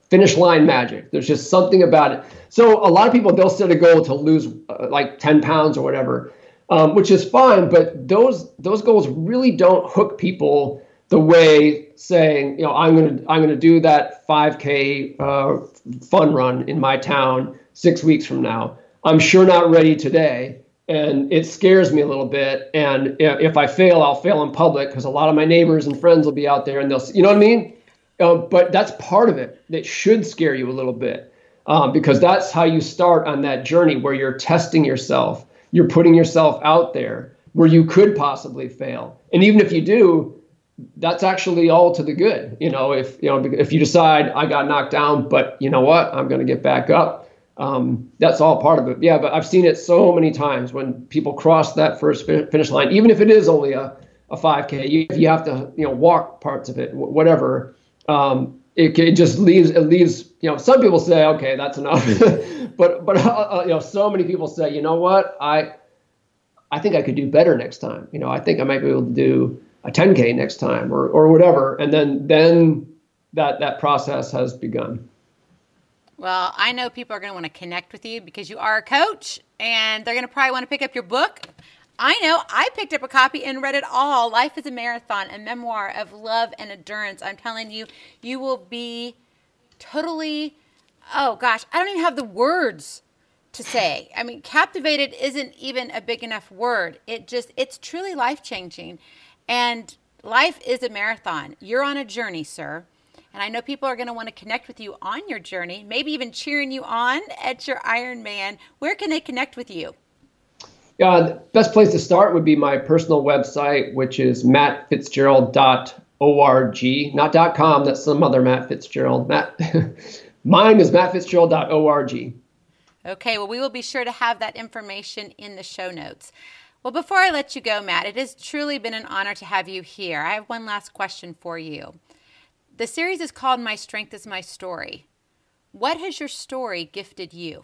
finish line magic. There's just something about it. So a lot of people, they'll set a goal to lose uh, like ten pounds or whatever, um, which is fine. But those those goals really don't hook people the way saying, you know, I'm gonna I'm gonna do that five K uh, fun run in my town six weeks from now. I'm sure not ready today. And it scares me a little bit. And if I fail, I'll fail in public because a lot of my neighbors and friends will be out there and they'll, you know what I mean? Uh, but that's part of it. That should scare you a little bit um, because that's how you start on that journey where you're testing yourself. You're putting yourself out there where you could possibly fail. And even if you do, that's actually all to the good. You know, if, you know, if you decide I got knocked down, but you know what, I'm going to get back up. Um, that's all part of it. Yeah, but I've seen it so many times when people cross that first finish line, even if it is only a, a five K, you, if you have to, you know, walk parts of it, whatever, um, it, it just leaves, it leaves, you know, some people say, okay, that's enough. but, but, uh, you know, so many people say, you know what, I, I think I could do better next time. You know, I think I might be able to do a ten K next time or, or whatever. And then, then that, that process has begun. Well, I know people are going to want to connect with you because you are a coach and they're going to probably want to pick up your book. I know I picked up a copy and read it all. Life is a Marathon, a memoir of love and endurance. I'm telling you, you will be totally, oh gosh, I don't even have the words to say. I mean, captivated isn't even a big enough word. It just, it's truly life-changing. And life is a marathon. You're on a journey, sir. And I know people are going to want to connect with you on your journey, maybe even cheering you on at your Ironman. Where can they connect with you? Yeah, the best place to start would be my personal website, which is matt fitzgerald dot org. Not .com, that's some other Matt Fitzgerald. Matt, mine is matt fitzgerald dot org. Okay, well, we will be sure to have that information in the show notes. Well, before I let you go, Matt, it has truly been an honor to have you here. I have one last question for you. The series is called My Strength is My Story. What has your story gifted you?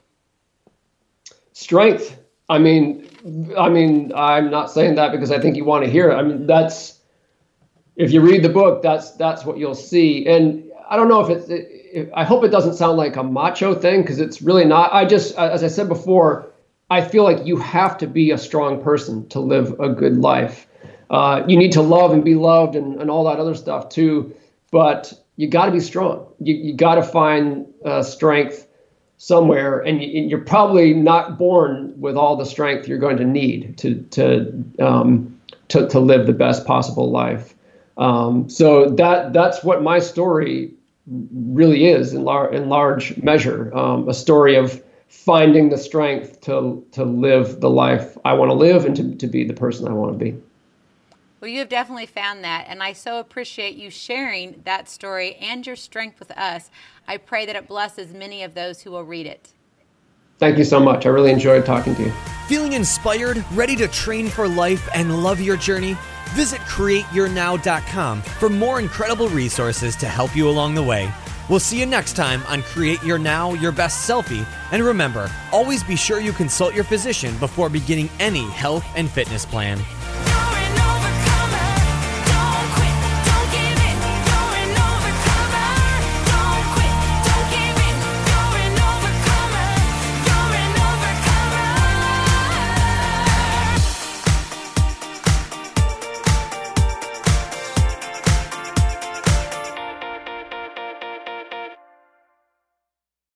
Strength. I mean, I mean, I'm not saying that because I think you want to hear it. I mean, that's, if you read the book, that's that's what you'll see. And I don't know if it's, it, I hope it doesn't sound like a macho thing because it's really not. I just, as I said before, I feel like you have to be a strong person to live a good life. Uh, you need to love and be loved and, and all that other stuff too. But you got to be strong. You you got to find uh, strength somewhere, and you, you're probably not born with all the strength you're going to need to to um, to, to live the best possible life. Um, so that that's what my story really is in, lar- in large measure, um, a story of finding the strength to to live the life I want to live and to, to be the person I want to be. Well, you have definitely found that, and I so appreciate you sharing that story and your strength with us. I pray that it blesses many of those who will read it. Thank you so much. I really enjoyed talking to you. Feeling inspired, ready to train for life, and love your journey? Visit create your now dot com for more incredible resources to help you along the way. We'll see you next time on Create Your Now, Your Best Selfie. And remember, always be sure you consult your physician before beginning any health and fitness plan.